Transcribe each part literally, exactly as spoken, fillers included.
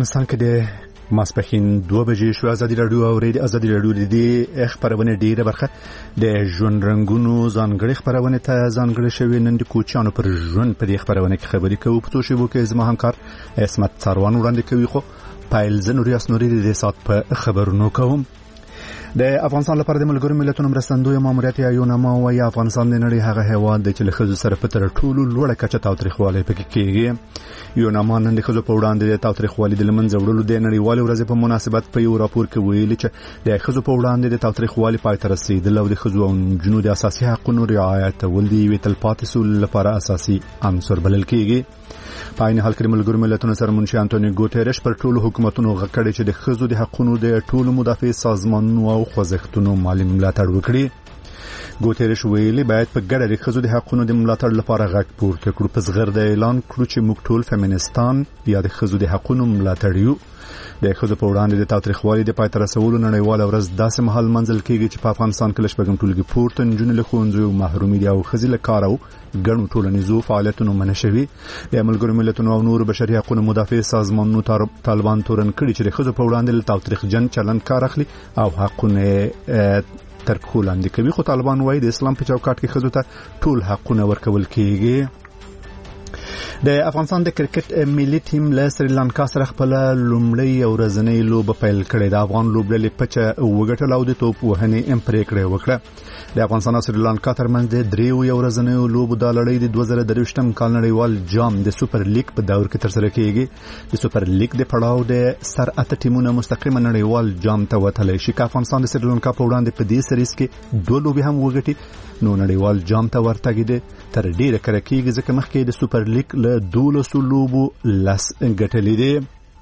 افغانستان کې د ماسپښین دوه بجې شو. ازادي راډیو او ریډیو ازادي راډیو د دې خبرونه ډیره برخه د ژوند رنگونو ځانګړي خبرونه ته ځانګړي شوی. نن د کوچیانو پر ژوند په دې خبرونه کې خبرې کوو. په توشي وو کې زما همکار اسمت څاروان وړاندې کوي. خو پایل زنوري اسنوري د سات په خبرونو کوم. د افغانستان لپاره د ملګرو ملتونو مرستندوی ماموریت یا یوناما وايي افغانستان د نړۍ هغه هیواد دی چې له ښځو سره په تر ټولو لوړه کچه تاوتریخوالی پکې کېږي. یوناما نن د ښځو په وړاندې د تاوتریخوالي د لمنځه وړلو د نړیوالې ورځې په مناسبت په یو راپور کې ویلي چې د ښځو په وړاندې د تاوتریخوالي پای ته رسیدل او د ښځو او نجونو د اساسي حقوقو رعایتول د یوې تلپاتې سولې لپاره اساسي عنصر بلل کېږي. په عین حال کې ملګرو ملتونو سره منشي انټونیو ګوتيريش پر ټولو حکومتونو غږ کړی چې د ښځو د حقوقو د ټولو مدافع سازمانونو او خوځښتونو مالي ملاتړ وکړي. ګوتيريش ویلي باید په ګډه د ښځو د حقوقو د ملاتړ لپاره غږ پورته کړو. په زغرده اعلان کړو چې موږ ټول فیمینستان یا د ښځو د حقوقو ملاتړ یو. د ښځو په وړاندې د تاوتریخوالي د پای ته رسولو نړیواله ورځ داسې مهال منځل کېږي چې په افغانستان کې لږ ټولګي پورته نجونې له ښوونځیو محرومې دي او ښځې له کار او ګڼو ټولنیزو فعالیتونو منع شوي. د ملګرو ملتونو او نورو بشري حقوقو مدافع سازمانونو طالبان تورن کړي چې د ښځو په وړاندې له تاوتریخجن چلند کار اخلي او حقونه تر پښو لاندې کوي. خو طالبان وايي د اسلام په چوکاټ کې ښځو ته ټول حقونه ورکول کېږي. د افغانستان د کرکټ ملي ټیم له سریلانکا سره خپل لومړی او ورځنی لوبه پیل کړې. د افغان لوبډلې پچه وګټل او د توپ وهنې ام پریکړه وکړه. د افغانستان او سریلانکا ترمنځ د دریو یو ورځنی لوبو د لړۍ د دوه زره درویشتم کال نړیوال جام د سوپر لیګ په دور کې ترسره کیږي. د سوپر لیګ د پړاو د سر اته ټیمونه مستقیما نړیوال جام ته وتلی شي. که افغانستان د سریلانکا په وړاندې په دې سریز کې دوه لوبې هم وګټي نو نړیوال جام ته ورتګي دي تر ډیره کړه کېږي ځکه مخکې د سوپر لیګ له دولسو لوبو لس ګټلې دي.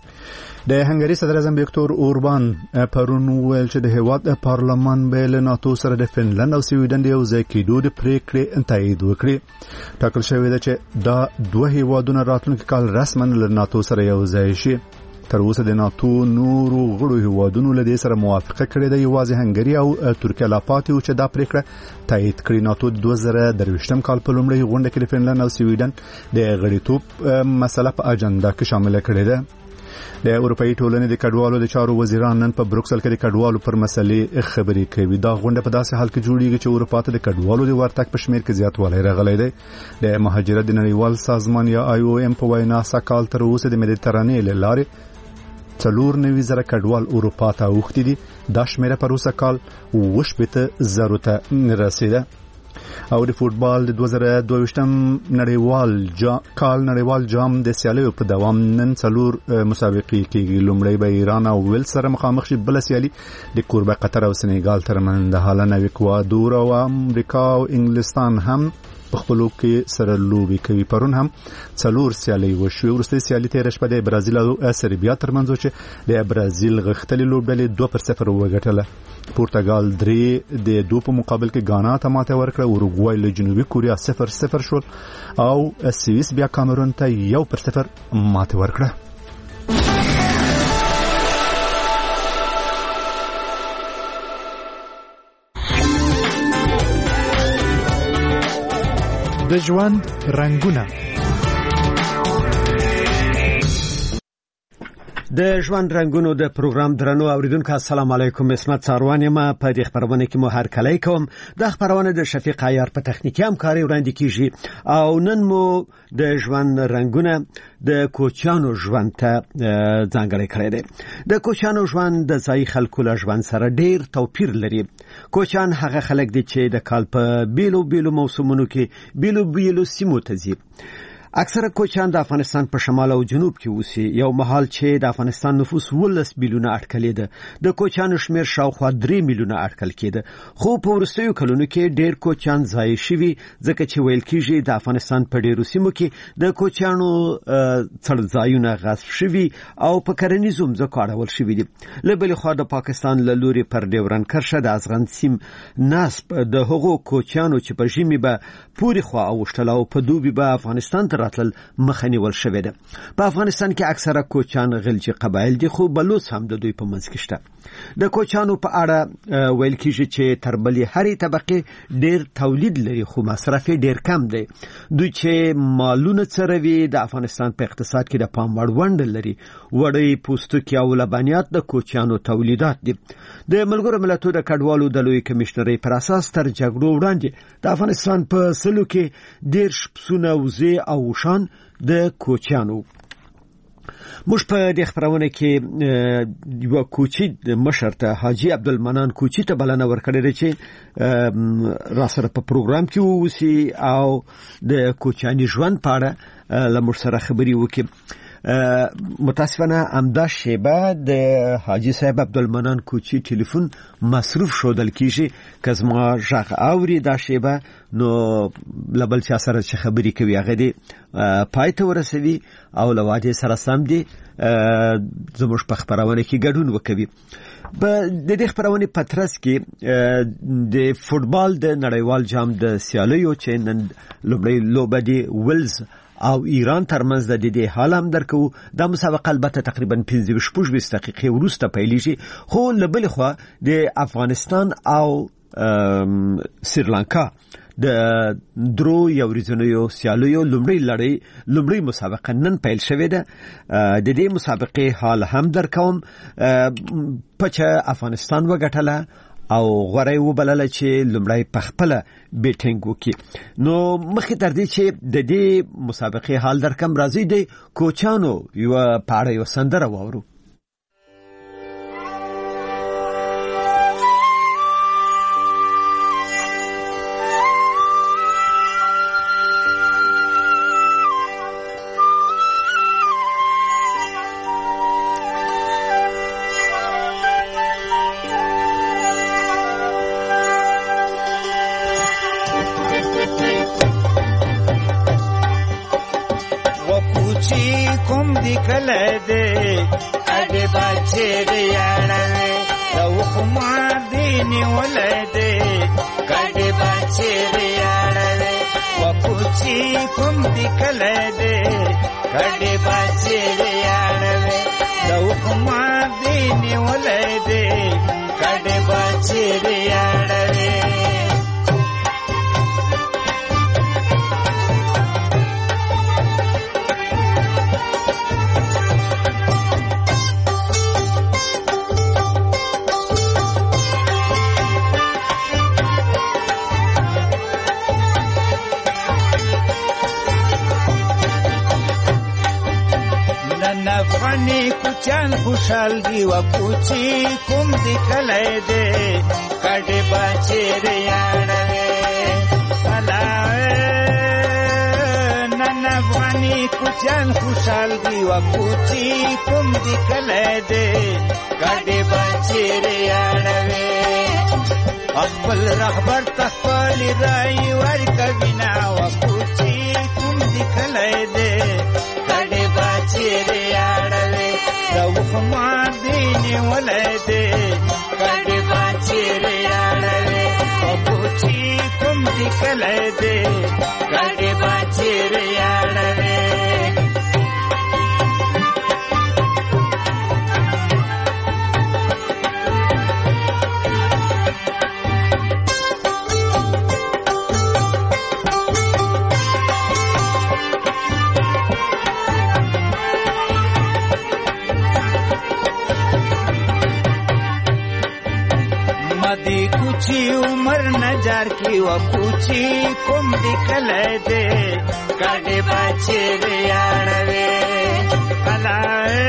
د هنګري صدر اعظم ویکتور اوربان پرون ویل چې د هیواد پارلمان به له ناتو سره د فنلند او سویډن د یو ځای کېدو د پریکړې تایید وکړي. ټاکل شوی دی چې دا دوه هیوادونه راتلونکي کال رسما له ناتو سره یو ځای شي. تر اوسه د ناتو نورو غړو هیوادونو له دې سره موافقه کړې ده. یوازې هنګري او ترکیه لا پاتې و چې دا پریکړه تایید کړي. ناتو د دوه زره درویشتم کال په لومړۍ غونډه کې د فنلند او سویډن د غړیتوب مسله په اجنډا کې شامل کړې ده. د اروپאי ټولنې د کډوالو د چارو وزیران نن په بروکسل کې د کډوالو پر مسلې خبرې کوي. دا غونډه په داسې حال کې جوړیږي چې اروپا ته د کډوالو د ورتګ په شمیر کې زیاتوالی راغلی دی. د مهاجرت د نړیوال سازمان یا آی او ام په وینا سکهال تر اوسه د مدیترانې له لارې څلور نوي زره کډوال اروپا ته اوښتي دي. دا شمیره پر اوسه کال اوه شپېته زرو ته رسیده. او د فوټبال د دوه زره دوه ویشتم نړیوال جام کال نړیوال جام د سیالیو په دوام نن څلور مسابقې کېږي. لومړی به ایران او ویل سره مخامخ شي. بل سیالي د کوربه قطر او سنیګال ترمنځ د حالانه اکوادور او امریکا او انګلستان هم په خپلو کې سره لوبي کوي. پرون هم څلور سیالي وشوې. وروستۍ سیالي تېره شپه د برازیل او سربیا ترمنځ و چې د برازیل غښتلې لوبډلې دوه پر صفر وګټله. پرتګال درې د دوه په مقابل کې غانا ته ماته ورکړه. اوروګوای له جنوبي کوریا صفر صفر شول او سویس بیا کامرون ته یو پر صفر ماته ورکړه. د ژوند رنگونه د ژوند رنگونو د پروګرام درنو اوریدونکو السلام علیکم. اسمت څاروان یم. په دې خبرونه کې مو هر کله کوم. د خبرونه د شفیق عیار په تخنیکی همکاري وړاندې کیږي او نن مو د ژوند رنگونه د کوچیانو ژوند ته ځانګړی کړی دی. د کوچیانو ژوند د ځای خلکو له ژوند سره ډیر توپیر لري. کوچیان هغه خلک دي چې د کال په بیلو بیلو موسمونو کې بیلو بیلو سیمو ته ځي. اکثره کوچیان د افغانستان په شمال او جنوب کې اوسي. یو مهال چې د افغانستان نفوس ولس میلیونه اټکلې ده. د کوچیانو شمیر شاوخوا درې میلیونه اټکل کېده. خو په وروستیو کلونو کې ډېر کوچیان ځای شوي ځکه چې ویل کېږي د افغانستان په ډېرو سیمو کې د کوچیانو څړځایونه غصب شوي او په کرنیزو ځمکو اړول شوي دي. له بلې خوا د پاکستان له لوري پر ډیورند کرښه د ازغن سیم نصب د هغو کوچیانو چې په ژمي به پورې خوا اوښتل او په دوبي به افغانستان ته راتل مخنیول شوې ده. په افغانستان کې اکثره کوچان غلجي قبایل دي خو بلوڅ هم د دوی په منځ کې شته. د کوچانو په اړه ویل کیږي چې تر بلې هرې طبقه ډیر تولید لري خو مصرف ډیر کم دی. دوی چې مالونه څروي د افغانستان په اقتصاد کې د پام وړ ونډه لري. وړي پوستکي او لبنیات د کوچانو تولیدات دي. د ملګرو ملتونو د کډوالو د لوی کمشنرۍ پر اساس تر جګړو وړاندې د افغانستان په سلو کې ډیر پسونه وزې او شان د کوچانو. موږ په دې خبرونه کې یو کوچی مشر ته حاجی عبدالمنان کوچی ته بلنه ورکړې چې را سره په پروګرام کې ووسی او د کوچانی ژوند په اړه لمر سره خبري وکړي. متاسفانه امدا شیبه د حاجی صاحب عبدالمنان کوچی ټلیفون مصروف شودل کیږي که زما ژغ اوري دا شیبه نو لبل چا سره چې خبري کوي هغه دی پای ته ورسوي او لواده سره سم دي زموږ په خبرونه کې ګډون وکوي. د دې خبرونه پترس کې د فوتبال د نړیوال جام د سیالیو چې نن لوبړی لوبه دی ولز او ایران ترمنځ د دې حال هم درکو. د مسابقه البته تقریبا پنځه شپږ دقیقې وروسته پیلېږي خو لبل خو د افغانستان او سریلانکا د درو یو ریزنیو سیالیو لومړی لړۍ لومړی مسابقه نن پیل شوې ده. د دې مسابقې حال هم درکوم. پچ افغانستان وګټله او غوړی وبلله چې لومړی پخپله بیټینګ وکړي. نو مخکې تر دې چې د دې مسابقې حال درکم راځي د کوچانو یو پاړه یو سندره واورو. خوشحال دی و کوچی کوم دی کله دے کډه بچی ریاړې سلا نن افغانی کوچان خوشحال دی و کوچی کوم دی کله دے کډه بچی ریاړې خپل رهبر تخپل رای ور کبینا و کوچی کوم دی کله دے کډه بچی ریاړې دو خمار دینی ولده کڑی باچی ریاڑوی و پوچی کم دی کلده کڑی باچی ریاڑوی कुची उमर नजार की वो कुची कुम दिखले दे काडे बाचे रियाड़वे कलाए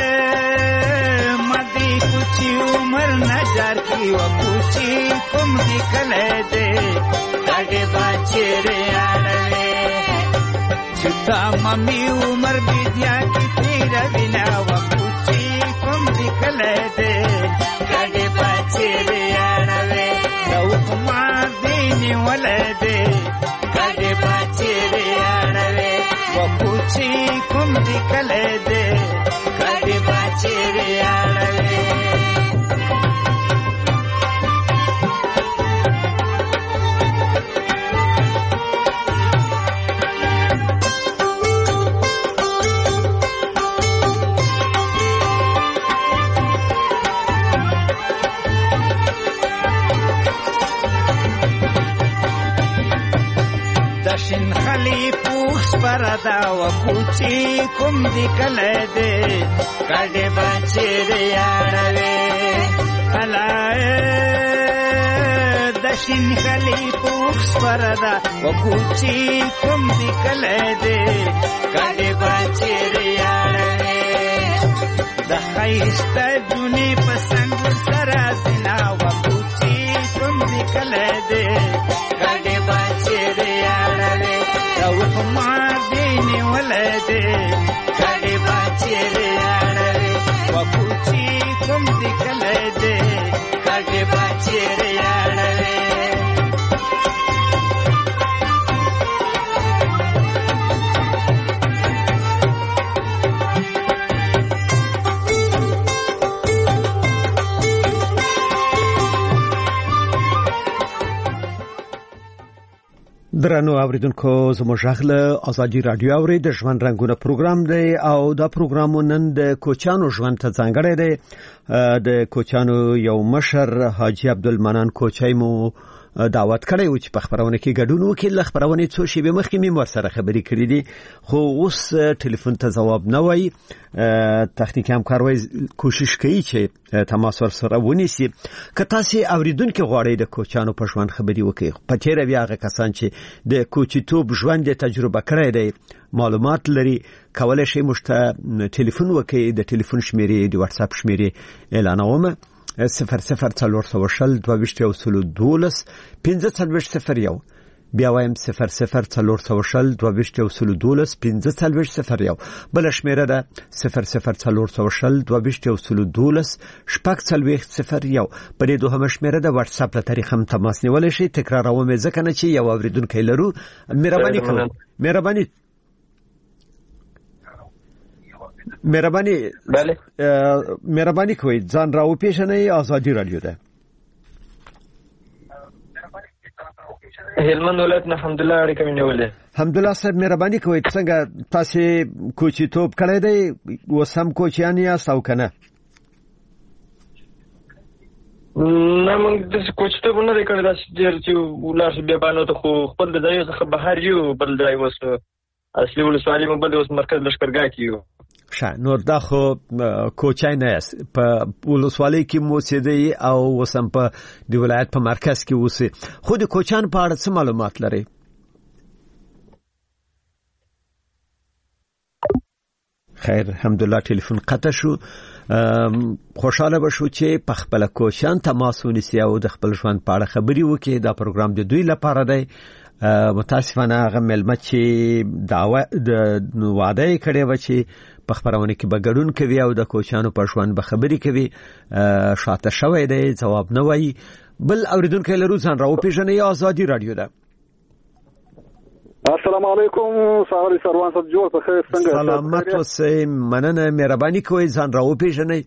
मदी कुची उमर नजार की वो कुची कुम दिखले दे काडे बाचे रियाड़वे छुटा मम्मी उमर विद्या की तीर बिना वो कुची कुम दिखले दे काडे बाचे रियाड़वे कुमार दीनी वलदे कड़े बाचे रियाड़वे वो पूछी कुम दिखले दे कड़े बाचे रियाड़वे شین خلی پوخ پردا و کوچی کوم دی کله دې کډه بچی ریاړوي علای د شین خلی پوخ پردا و کوچی کوم دی کله دې کډه بچی ریاړوي د خیسته دونی پسنګ سره زنا و کوچی کوم دی کله دې کډه بچی ریاړوي او ما دیني ولده کډه بچی ریاړوي و کوچی کوم دی کله دې کډه بچی ریاړوي درنو اوریدونکو زموږ غږ ازادي رادیو اوري د ژوند رنگونه پروګرام دی او دا پروګرام نن د کوچانو ژوند ته ځانګړی دی د کوچانو یو مشر حاجی عبدالمنان کوچای مو دعوت کړی و چې په خبرونه کې ګډون وکړي. ل خبرونه څو شی به مخکې مې ورسره خبرې کړې دي خو اوس ټلیفون ته جواب نه وای. تخنیکی همکاروي کوشش کوي چې تماس ورسره ونیسي. که تاسو اوریدونکو غواړئ د کوچانو په ژوند خبرې وکړي په تیر بیا هغه کسان چې د کوچیتوب ژوند تجربه کړی دی معلومات لري کولای شي مشته ټلیفون وکړي. د ټلیفون شمیرې د واتس اپ شمیرې اعلانوم صفر صفر څلور سوه شل دوه ویشت یو سلو دولس پنځه څلوېښت صفر یو بیا وایم صفر صفر څلور سوه شل دوه ویشت یو سلو دولس پنځه څلوېښت صفر یو. بل شمیره ده صفر صفر څلور سوه شل دوه ویشت یو سلو دولس شپږ څلوېښت صفر یو. په دې دوهمه شمیره د واتس اپ له طریقې هم تماس نیولی شئ. تکراروم ځکه نه چې یو اوریدونکی لرو. مهرباني کوم مهرباني مهرباني بله مهرباني کوئ ځان راو پیژنئ. آزادی رادیو ده هلمند ولایت نه حمدالله اړیکه مې نیولې. حمدالله صاحب مهرباني کوئ څنګه تاسو کوچیتوب کړی دی وسم کوچیان یاست او کنه؟ نه موږ د کوچیتوب نه دی کړی داسې ډېر چې ولاړ بیا بانو ته خو خپل د ځای څخه بهر یو بل ځای اوس اصلي ولسوالي مو بل اوس مرکز لښکرګاه کې یو. ښه نو دا خو کوچای نه است په ولسوالۍ کې مو اوسېدئ او اوس هم په د ولایت په مرکز کې اوسئ. خو د کوچیانو په اړه څه معلومات لرئ؟ خیر الحمدلله ټلیفون قطع شو. خوشاله بشو چې په خپل کوچیان تماس ونیسي او د خپل ژوند په اړه خبري وکړي. دا پروګرام د دوی لپاره دی. متاسفانه هغه ملمه چې دعوه د وعده کړې و چې په خبرونه کې به ګډون کوي او د کوچانو په ژوند به خبري کوي شاته شوی دی جواب نه وایي. بل اوریدونکو لرو ځان راو پیژنئ. آزادی رادیو ده. السلام علیکم ساغری سروان صاحب جوړ په خیر څنګه؟ سلامت اوسئ مننه. مهرباني کوئ ځان راو پیژنئ.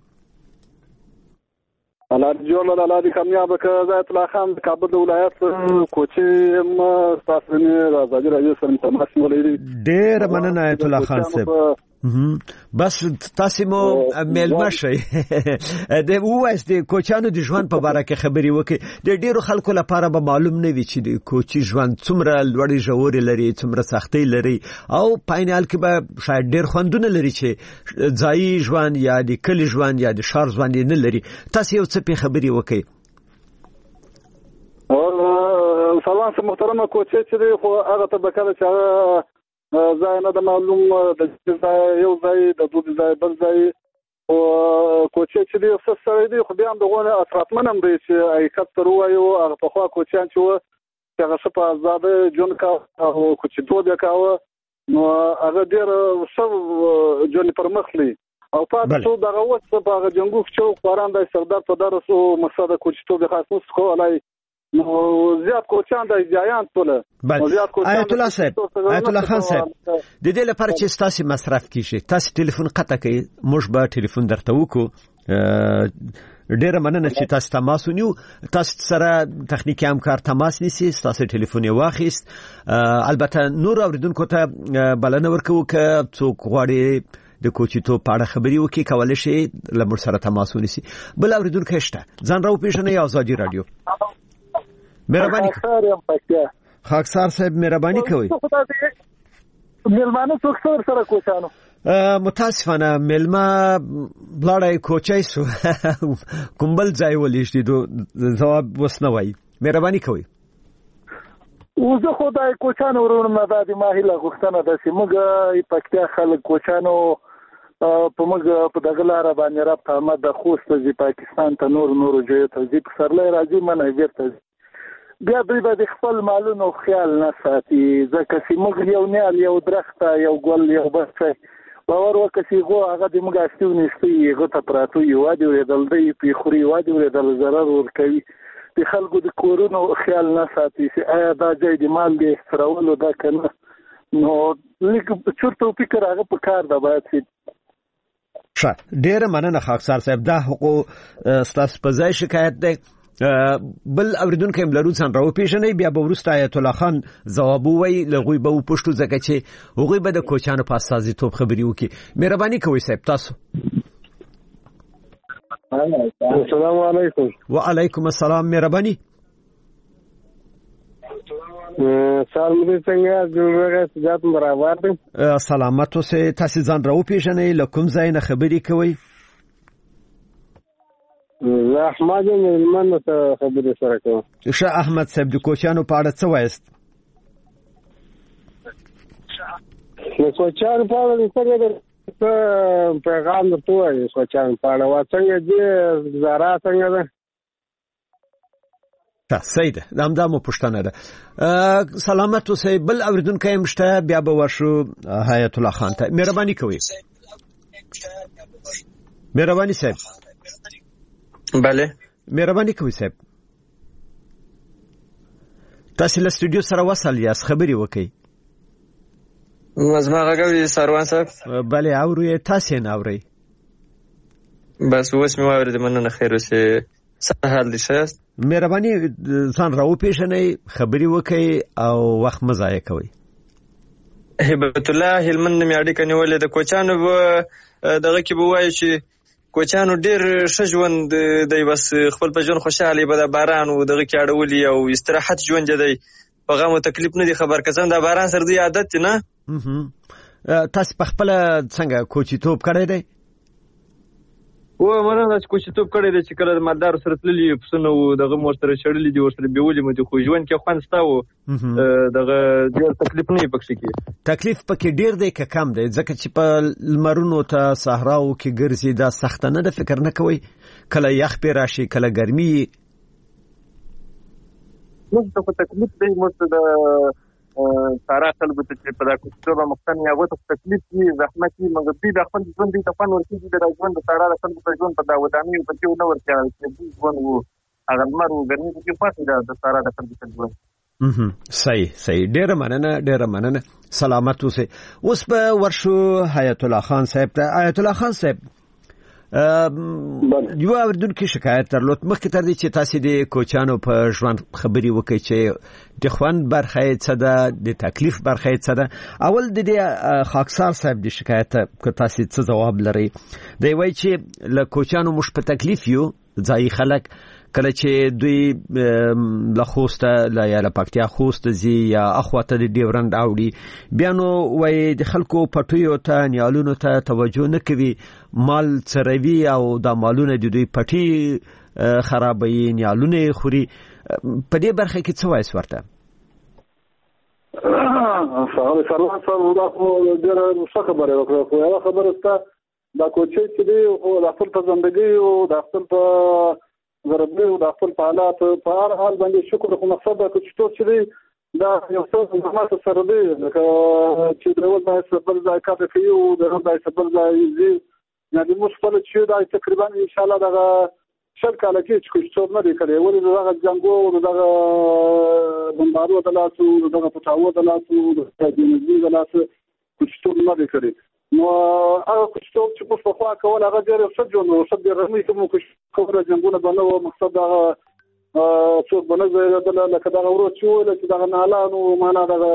الله جوړ له الله دې کامیاب کړه. زه اطلاع خان د کابل ولایت کوچي م تاسو نه راځي راځي سره تماس ولري. ډېر مننه اطلاع خان صاحب. بس تاسو مو ملما شئ د وایس د کوچانو د ژوند په اړه کې خبري وکړي. د ډیرو خلکو لپاره به معلوم نه وي چې د کوچي ژوند څومره لوړې ژورې لري څومره سختۍ لري او پاینال کې به شاید ډیر خوندونه لري چې ځایي ژوند یا د کلی ژوند یا د ښار ژوند نه لري. تاسو یو څه په خبري وکړي. او سلام سم محترمه کوچي چې خو هغه ته بکاله چې ځای نه د معلوم د یو ځای د دوه ځای بل ځای او کوچي چې دی څه سره دی خو بیا هم دغه اطرافمن هم دی چې حقیقت تر وایو هغه په خوا کوچیان چې هغه څه په آزاد جون کا او کوچي دوه کاوه نو هغه ډیر څو جون پرمخلي او په څو دغه وڅ په هغه جنگو چې قرآن د سردار په درسو مقصد کوچي توګه خاص خو علي نو زیات کوچان د ځایان ټوله. آیت الله صاحب آیت الله خان صاحب د دې لپاره چې تاسو مصرف کیږي تاسو ټلیفون قطع کړئ موږ به ټلیفون درته وکړو. ډیره مننه چې تاسو تماس ونیو. تاسو سره تخنیکی همکار تماس نیسي تاسو ټلیفون واخیست. البته نور اوریدونکو ته بلنه ورکوو که څوک غواړي د کوچیتو په اړه خبري وکړي کولای شي لمر سره تماس ونیسي. بل اوریدونکو شته ځان راو پیژنئ. آزادی رادیو مهرباني خاکسار صاحب مهرباني کوئ. مېلمانه څوک سره سره کوچانو متاسفانه مېلمه بلاړی کوچای سو کوم بل ځای ولېږدي دو جواب وس نه وایي. مهرباني کوئ. وزه خو د کوچانو ورونه د ماهله غوښتنه ده چې موږ پکتیا خلک کوچانو په موږ په دغه لاره باندې رابط احمد د خوست د پاکستان ته نور نور جوړ ته ځي په سرلای راځي منه بیرته بیا دوی به د خپل مالونو خیال نه ساتي ځکه چې موږ یو نیال یو درخته یو ګل یو بچی باور وکړه چې غو هغه د موږ استیو نشتی هغه ته پراتو یو دی ورېدل دی په خوري وادي ورېدل ضرر ورکوي د خلکو د کورونو خیال نه ساتي چې آیا دا ځای د مال دی سرولو دا کنه نو لیک چورته فکر هغه په کار ده باید چې ښه ډیره مننه خاکسار صاحب. دا حقوق ستاسو په ځای شکایت دی. بل اوریدونکو هم لرو څنګه راو پیژنې بیا به ورسته آیت الله خان جواب وای لغوی به پښتو ځکه چې هغوی به د کوچانو په اساسي توپ خبري وکي. مهرباني کوئ صاحب تاسو. السلام علیکم. وعلیکم السلام. مهرباني. سلام دې څنګه جوړه سجاد برابر دي. سلامت اوسه. تاسو ځان راو پیژنې لکم ځای نه خبري کوي. زه احمد مېلمن ته خبرې سره کوم. ښه احمد صاحب د کوچانو په اړه څه وایست؟ د کوچانو په اړه څنګه پیغام درته وایي کوچانو په اړه وا څنګه دې زارا څنګه ده؟ ښه صحیح ده. دا همدا مو پوښتنه ده. سلامت اوسئ. بل اوریدونکی هم شته بیا به ورشو حیات الله خان ته. مهرباني کوئ. مهرباني صاحب. بله مهرباني کوئ صاحب. تاسو له سټوډیو سره وصل یاست خبري وکئ. مزما غږوي سروان صاحب. بله اورئ تاسو نه اورئ. بس اوس مې واورید مننه خیر اوسه. څه حال دي شاست؟ مهرباني ځان راو پیژنئ خبري وکئ او وخت مه ضایع کوئ. هبت الله هلمند مې اړیکه نیولې د کوچانو دغه کې به وایي چې کوچانو ډیر ښه ژوند دی بس خپل په ژوند خوشاله به د باران او دغه کې اړولي او استراحت ژوند دی په غو تکلیف نه دی خبر کسان د باران سره دی عادت نه. تاسو په خپل څنګه کوچی توپ کړی دی؟ و مرنه چې کوچی توپ کړی دی چې کله مالدار سره تللی پسونه او دغه مور سره شړلې دي ورسره بیولې مې خو ژوند کې خوند ستاو دغه ډیر تکلیف نه پکې کې. تکلیف پکې ډیر دی که کم دی؟ ځکه چې په لمرونو ته صحراو کې ګرځي دا سخت نه ده فکر نه کوي کله یخ پې راشي کله ګرمي؟ موږ ته تکلیف دی موږ ته د سارا خلکو ته چې په دا کوڅه مختن یا وته تکلیف دي زحمت دي مګر دې د خپل ژوند دي ته فن ورکړي د ژوند د سارا خلکو په ژوند په دا ودانۍ په کې نو ورکړي چې ژوند وو هغه مرو ګرمي کې پاتې ده د سارا د خلکو په ژوند. صحیح صحیح. ډیره مننه ډیره مننه. سلامت اوسئ. اوس به ورشو حیات الله خان صاحب ته. حیات الله خان صاحب یو اوریدونکو شکایت درلود مخکې تر دې چې تاسو د کوچانو په ژوند خبري وکړئ چې د خوند برخه یې څه ده د تکلیف برخه یې څه ده. اول د دې خاکسار صاحب د شکایت که تاسو څه جواب لرئ دی وایي چې له کوچانو مش په تکلیف یو ځای خلک کله چې دوی له خوسته لا یا له پکتیا خوسته زی یا اخواته د ډیورند اوړي بیا نو وای د خلکو پټیو ته نیالونو ته توجه نه کوي مال څروي او د مالونو د دوی پټي خرابوي نیالونه خوري. په دې برخه کې څه وایي ورته؟ سلام سلام دا خو ډېره ښه خبره وکړه خو یوه خبره سته دا کوچی چې دی خو د خپل په زندګۍ او د خپل په ضربې او د خپل په حالات په هر حال باندې شکر خو مقصد دا چې ټول چې دی دا یو څه زحمت سره دی لکه چې د یو ځای څخه بل ځای کار کوي او د یو ځای څخه بل ځای ځي یعنې موږ خپل چې دا تقریبا ان شاء الله دغه شل کاله کې چې څوک نه دی کړی ولې دغه جنګو دغه بمبارو د لاسو دغه پټاو د لاسو د جنګي د لاسو څوک نه دی کړی نو هغه څوک چې په خوا کول هغه ډېر ښه جوړ نو ښه ډېر رمي کوم کومه جنګونه باندې و مقصد هغه څوک باندې زه لکه دا ورو چې ویل چې دا نه نو معنا دا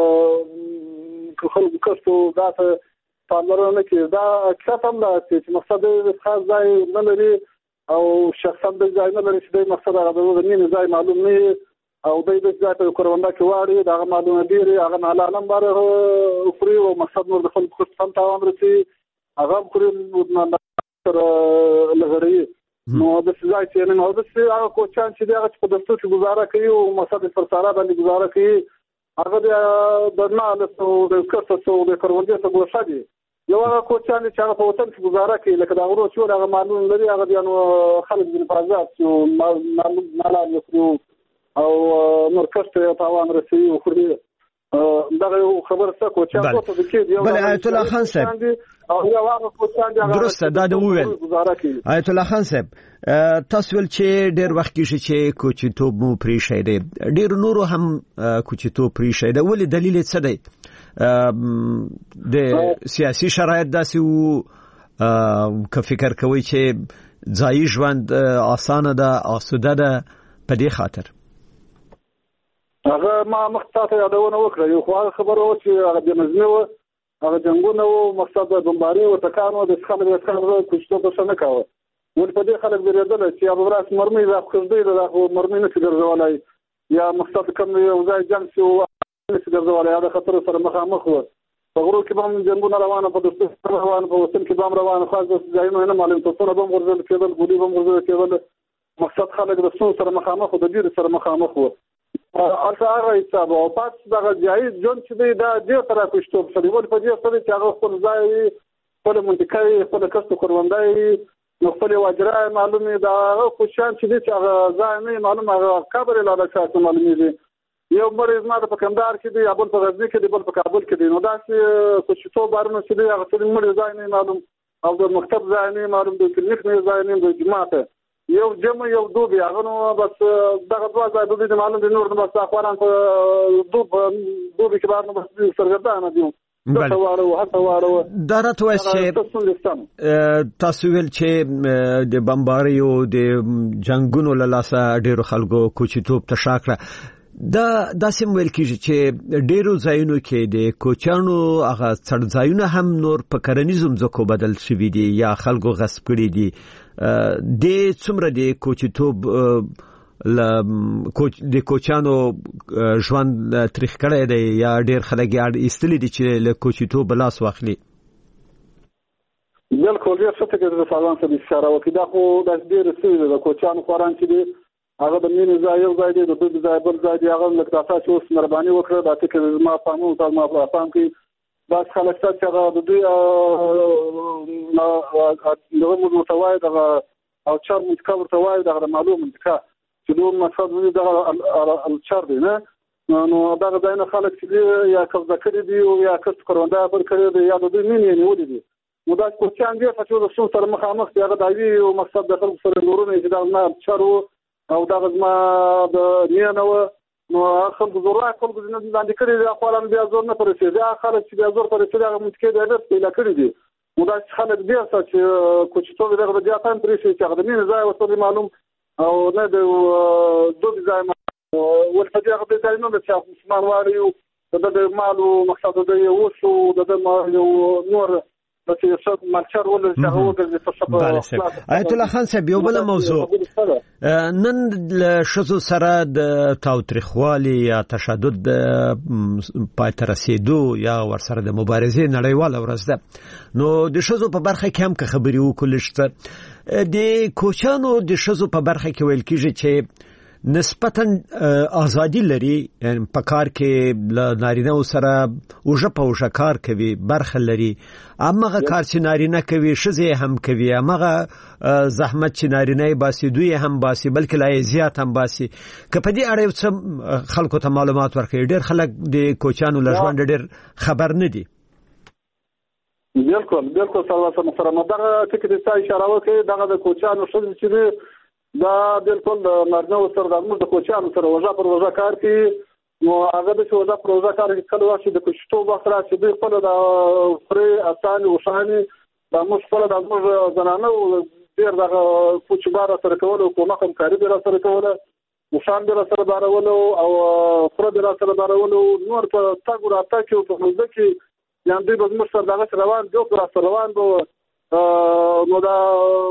خلک کښتو دا پاملرنه کې دا کتاب لا چې مقصد خاص ځای نه لري او شخصا د ځای نه لري چې د مقصد هغه د نیم ځای معلوم نه او د دې ځای په کوروندا کې واړي دا معلومه دی هغه نه علم بار خوري او مقصد نور د خلکو خصوصا تاوان رسي هغه خوري تر لغړی نو د ځای چې نه د څه هغه کوچان چې هغه په دستور کې گزاره کوي او مقصد پر سره باندې گزاره کوي هغه د نه له د کسو د کوروندا څخه ګوښه دي یو هغه کوچان چې هغه په وطن کې گزاره کوي لکه دا ورو چې هغه معلوم لري هغه د خلک د پرازات چې معلوم مالان یو او نور کسته تاوان رسي او خوري دغه خبر څه کوچان څه د کې دی بل آیت الله خان صاحب او یو هغه کوچان هغه درسته دا د وویل آیت الله خان صاحب تاسو ول چې ډېر وخت کې چې کوچیتوب مو پری شي دی ډېر نورو هم کوچیتوب پری شي دی ولې دلیل څه دی د سیاسي شرایط داسې وو که فکر کوي چې ځایي ژوند اسانه ده آسوده ده په دې خاطر هغه ما مختصر یادونه وکړه یو خو خبره و چې هغه د نظم و هغه جنگونه و مقصد د بمباري او تکانو د خلک د خلک کوشش څه نه کاوه ول په دې خلک بیرېدل چې هغه راس مرمي د خزدې د مرمي نه ګرځولای یا مقصد کوم یو ځای جنگ شو نه ګرځولای هغه خطر سره مخامخ و په غرو کې هم جنگونه روانه په دستور روانه په وطن کې هم روانه خاص د ځایونو نه معلوم ته څونه بم ورزل کېدل ګولي بم ورزل کېدل مقصد خلک د سون سره مخامخ او د ډیر سره مخامخ و اته هغه حساب او پات دغه جایز جون چې دی دا ډیر تر کوشتوب سره ول په دې سره چې هغه خپل ځای خپل منطقې خپل کسب کروندای نو خپل واجرای معلومه دا خوشان چې دی چې هغه ځای نه معلومه هغه قبر لاله شاته معلومه دی یو مریض ما په کندهار کې دی ابل په غزنی کې دی بل په کابل کې دی نو دا چې کوشتوب بارونه چې دی هغه ټول مریض ځای نه معلوم او د مکتب ځای نه معلوم دی کلینیک نه ځای نه د جماعت یو جمع یو دوبي هغه نو بس دغه دوه ځای دوی د معلوم دي نور د بس اخوان په دوب دوبي کې باندې بس سرګردانه دي دا راته وایي چې تاسو ویل چې د بمباریو د جنگونو له لاسه ډېرو خلکو کوچیتوب ته شاکړه دا داسې ویل کېږي چې ډېرو ځایونو کې د کوچانو هغه څړ ځایونه هم نور په کرنیزو ځمکو بدل شوي دي یا خلکو غصب کړي دي د څومره د کوچیتوب د کوچانو ژوند تاریخ کړی دی یا ډېر خلک یې ایستلي دي چې له کوچیتوب لاس واخلي بالکل ډېر ښه فکر د فعالان سره اشاره وکړي دا خو د ډېر څه د کوچانو خواران چې دي هغه د مين ځای یو ځای دی د دوی ځای بل ځای دی هغه لکه تاسو چې اوس مهرباني وکړه دا چې ما پامو تاسو ما پام کې بس خلک چې هغه د دوی نو دغه متوای دغه او چار متکا ورتوای دغه معلوم منطقه چې دوی مقصد دې دغه الچار دی نه نو دغه ځای نه خلک چې یا قبضه کړی دی او یا کس کوروندا پر کړی دی یا د دوی مين یې ولې دي نو دا کوچان دی چې د څو سره مخامخ دی هغه دایي او مقصد د خلکو سره نورونه چې دا نه چارو او دا غزما د نیانو نو خلک زورا خلک د لاندې کړي دي خپل بیا زور نه پرسي دا خلک چې بیا زور پرسي دا متکي دی د پیدا کړی دي نو دا خلک بیا چې کوچتو دغه بیا تان پرسي چې هغه مين ځای وسته معلوم او نه د دوه ځای ورته هغه ځای نو چې عثمان واری د مالو مقصد دی وشو د نور بلکې څه مالچر ول چې هغه وګرځي آیت الله خان صاحب یو بل موضوع نن له شذو سره د تاوتریخوالي یا تشدد پای ته رسیدو یا ورسره د مبارزې نړیواله ورځ ده نو د شذو په برخه کې هم که خبري وکړل شته د کوچانو د شذو په برخه کې ویل کېږي چې نسبتاً ازادي لري یعنی په کار کې ل نارینه سره اوجه په اوجه کار کوي برخه لري امغه کار چې نارینه کوي شزه هم کوي امغه زحمت چې نارینه باسي دوی هم باسي بلکې لا زیات هم باسي که په دې اړه څه خلکو ته معلومات ورکړي ډېر خلک د کوچانو لژوند ډېر خبر نه دي بالکل بالکل سلام محترم دغه ټکی د اشاره وکړي دغه د کوچانو شذ چې دا بالکل د مرنو سره د موږ د کوچانو سره وژه پر وژه کار کوي نو هغه د وژه پر وژه کار کوي کله چې د کوشتو وخت راځي دوی خپل د فري اساني او شاني د موږ خپل د موږ زنانه ډیر د کوچبار سره کول او کومه کوم کاری به سره کول او شان به سره بارول او فر به سره بارول نور په تاګ راته کې په موږ کې یان دوی به موږ سره دغه روان جو پر روان به نو دا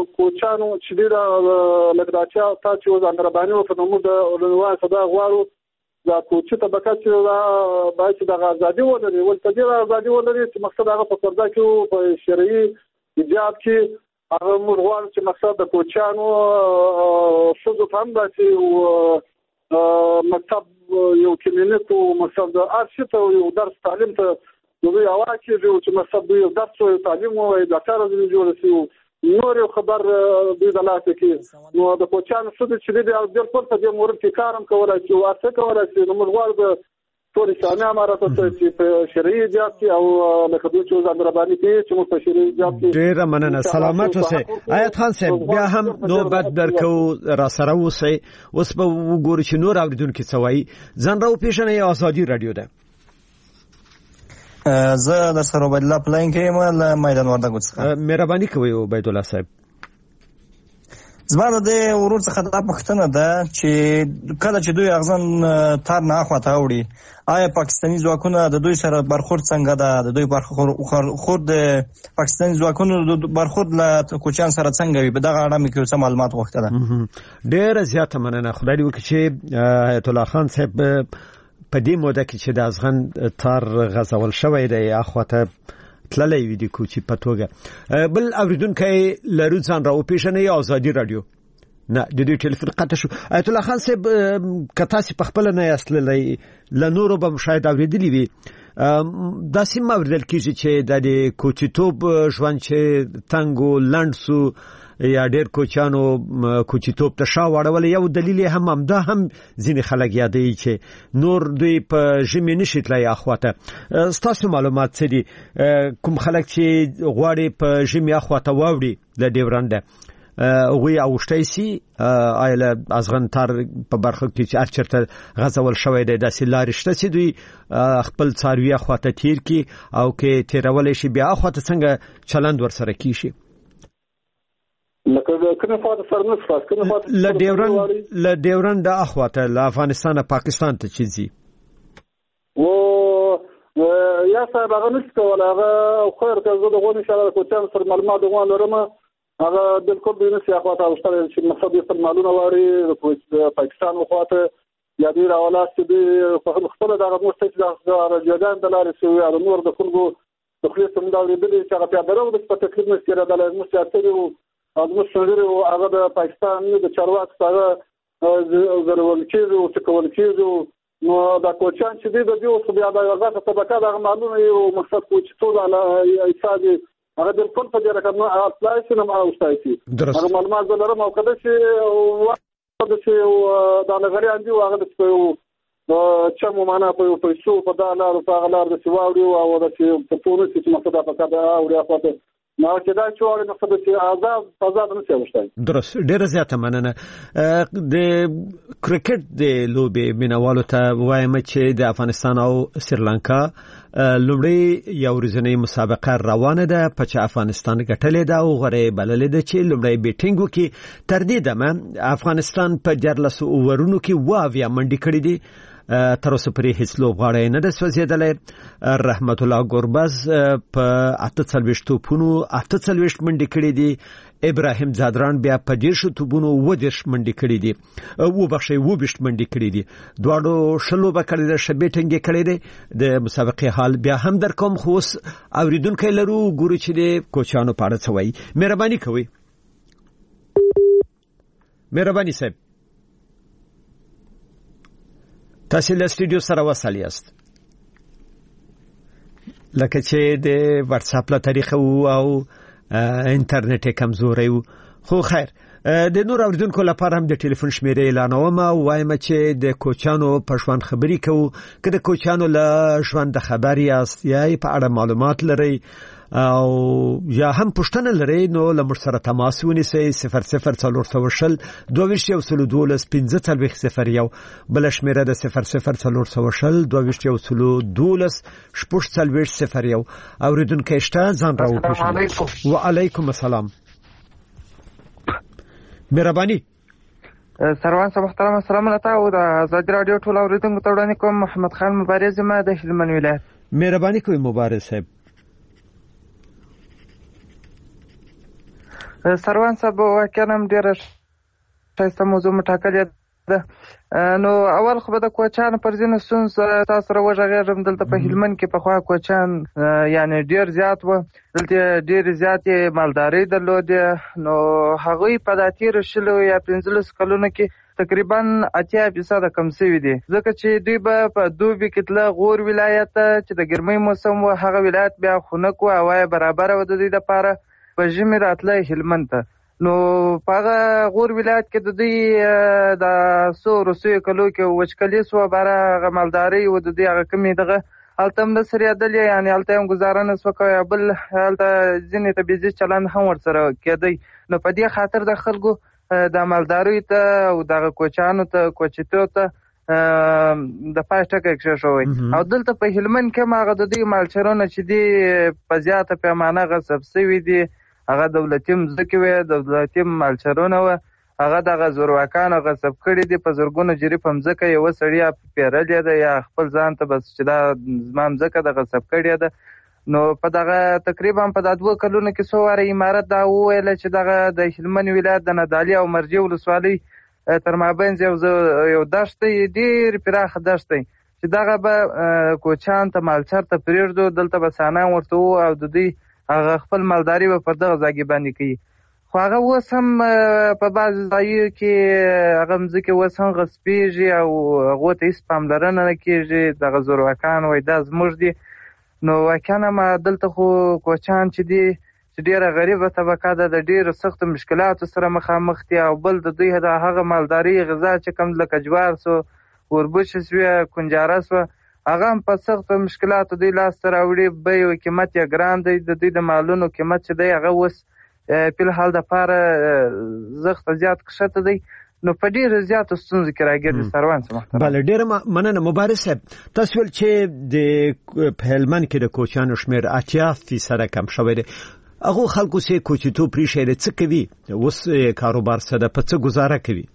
کوچانو چې دا لګداچا تا چې وزن رباني او په نوم د اولنوای صدا غواړو دا کوچي طبقه چې باید چې د ازادي ولري ول ته د ازادي ولري چې مقصد هغه په پردا کې په شرعي ایجاب کې هغه مرغوان چې مقصد د کوچانو شذو فهم دا چې مکتب یو کلینیک او مقصد د ارشیت او یو درس تعلیم ته نو یو واکې چې مقصد یو درس او تعلیم او د کار د جوړ شي نور خبر د دلاسه کې نو د کوچانو شذو چې د ډېر په دې مورد کې کارم کولای شي او څه کولای شي نو مرغوان د ټول شانه امارات چې په شرعي جاب کې او لکه دوی چې زموږ رباني کې چې مو په شرعي جاب کې ډېر مننه سلامت اوسئ آیت خان صاحب بیا هم نوبت درکو را سره اوسئ اوس به وګورئ چې نور اوریدونکو څه وایي ځان راو پیژنئ آزادي رادیو ده زه د سره عبد الله پلاین کې ما میدان وردګو څخه مهرباني کوئ عبد الله صاحب زما د ورور څخه د پښتنه ده چې کله چې دوی اغزن تار نه اخواته وړي آیا پاکستاني ځواکونه د دوی سره برخورد څنګه ده د دوی برخورد د پاکستاني ځواکونو د برخورد له کوچان سره څنګه وي په دغه اړه مې کوم معلومات غوښتل ډېر زیاته مننه خدای دې وکړي چې آیت الله خان صاحب په دې موده کې چې د ازغن تار غزول شوی دی اخواته تللی وي د کوچي په توګه بل اوریدونکی لرو ځان راو پیژنئ آزادي رادیو نه د دې ټلیفون قطع شو آیت الله خان صاحب که تاسو په خپل نه یاستللی لنورو به مشاهده اوریدلی وي دا سیم اوریدل کیږي چې د کوچیتوب ژوند چې تنګو لنډسو یا ډېر کوچانو کوچیتوب ته شا واړول یو دلیل هم همدا هم ځینې خلک یادوي چې نور دوی په ژمي نشي تللی اخواته ستاسو معلومات څه دي کوم خلک چې غواړي په ژمي اخواته واوړي د ډیورنډه هغوی اوښتی سي آیا له ازغن تار په برخه کې چې هر چېرته غځول شوی دی داسې لارې شته چې دوی خپل څاروي اخواته تیر کړي او که تیرولی شي بیا اخواته څنګه چلند ورسره کیږي لکه کنه فاده سرنس خاص کنه فاده ل ډیورنډ ل ډیورنډ د اخواته له افغانستان پاکستان ته چیزي و یا صاحب هغه نشته ولا هغه خیر که زه دغه ان شاء الله کوم سر معلومات دغه لرم هغه بالکل به نشي اخواته او شته چې مقصد یې معلومه واري د پاکستان اخواته یا دې راولات چې په خپل دغه مستقل د راجدان د لارې سوي او نور د خلکو د خلیص هم دا ورېدل چې هغه په درو د تکلیف نشي را د مستعتري او مشریر او هغه د پاکستان د چارواکو سره ضروري کېږي او ټکول کېږي نو دا کوچان چې د دې اوس بیا د هغه طبقه د معلومه یو مقصد کوچ ټول علی ایصادي هغه د خپل په ډیره کوم اصلاح سره ما اوستایي هغه معلومات لرم او کله چې د چې د نغری اندي هغه د چې مو معنا په پیسو په دالر او په غلار د سواوري او د په پوره چې مقصد په کده او ریاضت نو چې دا چې وړي مقصد چې آزاد آزاد نه شي درست ډېر زیاته مننه د کرکټ د لوبې مینوالو ته وایم چې د افغانستان او سریلانکا لومړی یو ورځنی مسابقه روانه ده په چې افغانستان ګټلې ده او غره بللې ده چې لومړی بیټینګ وکړي تر دې دمه افغانستان په دیارلس اوورونو کې واویا منډي کړې دي تر اوسه پرې هیڅ لوبغاړی نه ده سوځېدلی رحمت الله ګوربز په اته څلوېښت توپونو اته څلوېښت منډې کړې دي ابراهیم زادران بیا په دېرشو توپونو اووه دېرش منډې کړې دي وبخښئ اووه ویشت منډې کړې دي دواړو ښه لوبه کړې ده ښه بیټینګ یې کړی دی د مسابقې حال بیا هم در کوم خو اوس اورېدونکی لرو ګورو چې د کوچانو په اړه څه وایي مهرباني کوئ مهرباني صاحب تاسو له سټوډیو سره وصل یاست لکه چې د واتس اپ له طریقه او انټرنیټ کمزوري خو خیر د نور اوریدونکو لپاره هم د ټلیفون شمیرې اعلانوم او وایم چې د کوچانو په ژوند خبري کوو که د کوچانو له ژوند خبر یاست یا په اړه معلومات لرئ او یا هم پښتنه لري نو لمر سره تماس ونیسئ صفر صفر څلور سوه شل دوه ویشت یو سلو دولس پنځه څلوېښت صفر یو بله شمېره د صفر صفر څلور سوه شل دوه ویشت یو سلو دولس شپږ څلوېښت صفر یو اورېدونکی شته ځان راوپېژنئ وعلیکم السلام مهرباني سروان صاحب محترم السلام علیکم او د آزادي رادیو ټول اوریدونکو ته وړاندې کوم محمد خان مبارز ما د هلمند ولایت مهرباني کوئ مبارز صاحب سروان صاحب واقعا هم ډېره ښایسته موضوع مټاکلې ده نو اول خو به د کوچانو پر ځینو ستونزو تاسو سره وغږېږم. دلته په هلمند کې پخوا کوچان یعنی ډېر زیات وو، دلته ډېرې زیاتې مالدارۍ درلودې. نو هغوی په دا تېرو شلو یا پنځلسو کلونو کې تقریبا اتیا فیصده کم شوي دي، ځکه چې دوی به په دوبي کې تله غور ولایت ته چې د ګرمۍ موسم و، هغه ولایت بیا خنک و، هوا یې برابره وه د دوی دپاره. په ژمي راتله هلمند ته. نو په هغه غور ولایت کې د دوی د څو وروستیو کلو کې وچکلي سوه، باره هغه مالدارۍ و د دوی هغه کمې دغه هلته هم نه سرېدلې، یعنې هلته هم ګزاره نه سوه کوی، بل هلته ځینې طبیعي چلند هم ورسره کېدی. نو په دې خاطر د خلکو د مالداریو ته او دغه کوچانو ته کوچیتو ته د پای ټکی کېښوی. او دلته په هلمند کې هم هغه د دوی مالچرونه چې دي په زیاته پیمانه غصب شوي دي، هغه دولتي مځکې وې، دولتي مالچرونه وه، هغه دغه زورواکانو غصب کړي دي. په زرګونو جري په مځکه یوه سړي یا پیرلې ده یا خپل ځان ته بس چې دا زما مځکه ده غصب کړې ده. نو په دغه تقریبا په دا دوه کلونو کې څو واره امارت دا وویله چې دغه د هلمند ولایت د نادعلي او مرجې ولسوالۍ تر مابینځ یو یو دښت دی، ډېر پراخه دښت دی، چې دغه به کوچان ته مالچر ته پرېږدو، دلته به سانان ورته وو او د دوی هغه خپل مالداري به پر دغه ځای باندې کوي. خو هغه اوس هم په بعضې ځایو کې هغه مځکې اوس هم غصبېږي او هغو ته هېڅ پاملرنه نه کېږي. دغه زورواکان وایي دا زموږ دي. نو واقعا ما دلته خو کوچان چې دي چې ډېره غریبه طبقه ده، د ډېرو سختو مشکلاتو سره مخامخ دي. او بل د دوی د هغه مالداري غذا چې کوم لکه جوار سو، وربشې سوې، کنجاره سوه، هغه هم په سختو مشکلاتو دوی لاسته راوړي. بیې و قیمت یې ګران دی، د دوی د مالونو قیمت چې دی هغه اوس فلحال دپاره زښته زیات کښته دی. نو په ډېرو زیاتو ستونزو کې راګرځي سروان صاحب محترم. بله ډېره مننه مبارز صاحب. تاسو ویل چې د په هلمند کې د کوچیانو شمېر اتیا فیصده کم شوی دی. هغو خلکو چې کوچیتوب پرېښی دی څه کوي؟ اوس کاروبار څه ده؟ په څه ګزاره کوي؟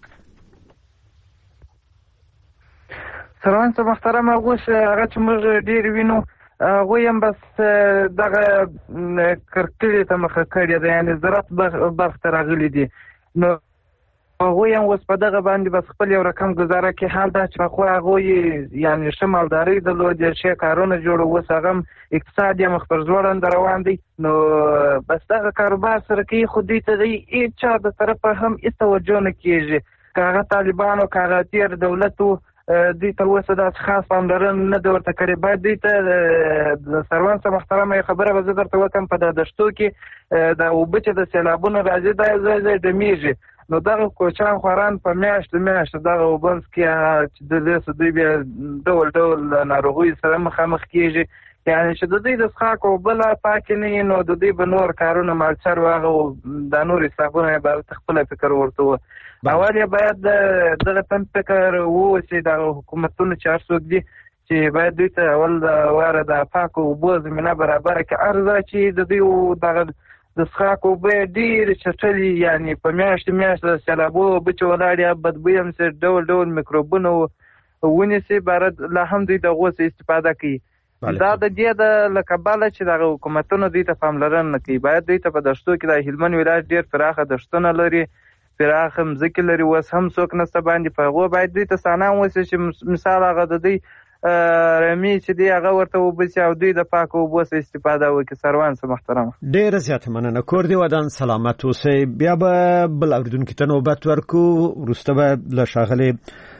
سروان صاحب محترم، هغه چې موږ ډېر وینو هغوی هم بس دغه کرکړې ته مخه کړې ده، یعنې زراعت برخ ته راغلي دي. نو هغوی هم اوس په دغه باندې بس خپل یو رقم ګزاره کوي. حال دا چې پخوا هغوی یعنې ښه مالدارۍ درلودې، ښه کارونه جوړ، اوس هغه هم اقتصاد یې مخ پر ځوړنده روان دی. نو بس دغه کاروبار سره کوي، خو دوی ته د هېڅ چا د طرفه هم هېڅ توجه نه کېږي. که هغه طالبان او که هغه تېر دولت و، دوی تر اوسه داسې خاص پاملرنه نه ده ورته کړې. باید دوی ته د سروان صاحب محترمه یې خبره به زه درته وکړم، په دا دښتو کې د اوبه چې د سیلابونو راځي دا ځای ځای ډمیږي. نو دغه کوچان خواران په میاشتو میاشتو دغه اوبه څکي، چې د دې څه دوی بیا ډول ډول ناروغیو سره مخامخ کېږي. یعنې چې د دوی د څښاک اوبه لا پاکې نه وي، نو د دوی به نور کارونه مالچر و، هغه دا نور حسابونه یې به خپله فکر ورته و. اول یې باید دغه تن فکر واوسي دغه حکومتونه چې هر څوک دي چې باید دوی ته اول د واره د پاکو اوبو زمینه برابره کړي. هر ځای چې د دوی دغه د څښاک اوبه ډېرې چټلې، یعنې په میاشتو میاشتو د سیلابو اوبه چې ولاړې بدبوی هم سي، ډول ډول میکروبونه ونیسي، باید لا هم دوی د هغو څخه استفاده کوي. دا د دې د له کبله چې دغه حکومتونه دوی ته پاملرنه نه کوي. باید دوی ته په دښتو کې د هلمند ولایت ډېر پراخه دښتونه لري، پراخه مځکې لري، اوس هم څوک نشته باندې په هغو باید دوی ته سانان وسي چې مثال هغه د دوی رمې چې دی هغه ورته وبسي او دوی د پاکو اوبو څخه استفاده وکړي. سروان صاحب محترمه، ډېره زیاته مننه. کور دې ودان، سلامت اوسئ. بیا به بل اورېدونکي ته نوبت ورکړو، وروسته به له ښاغلي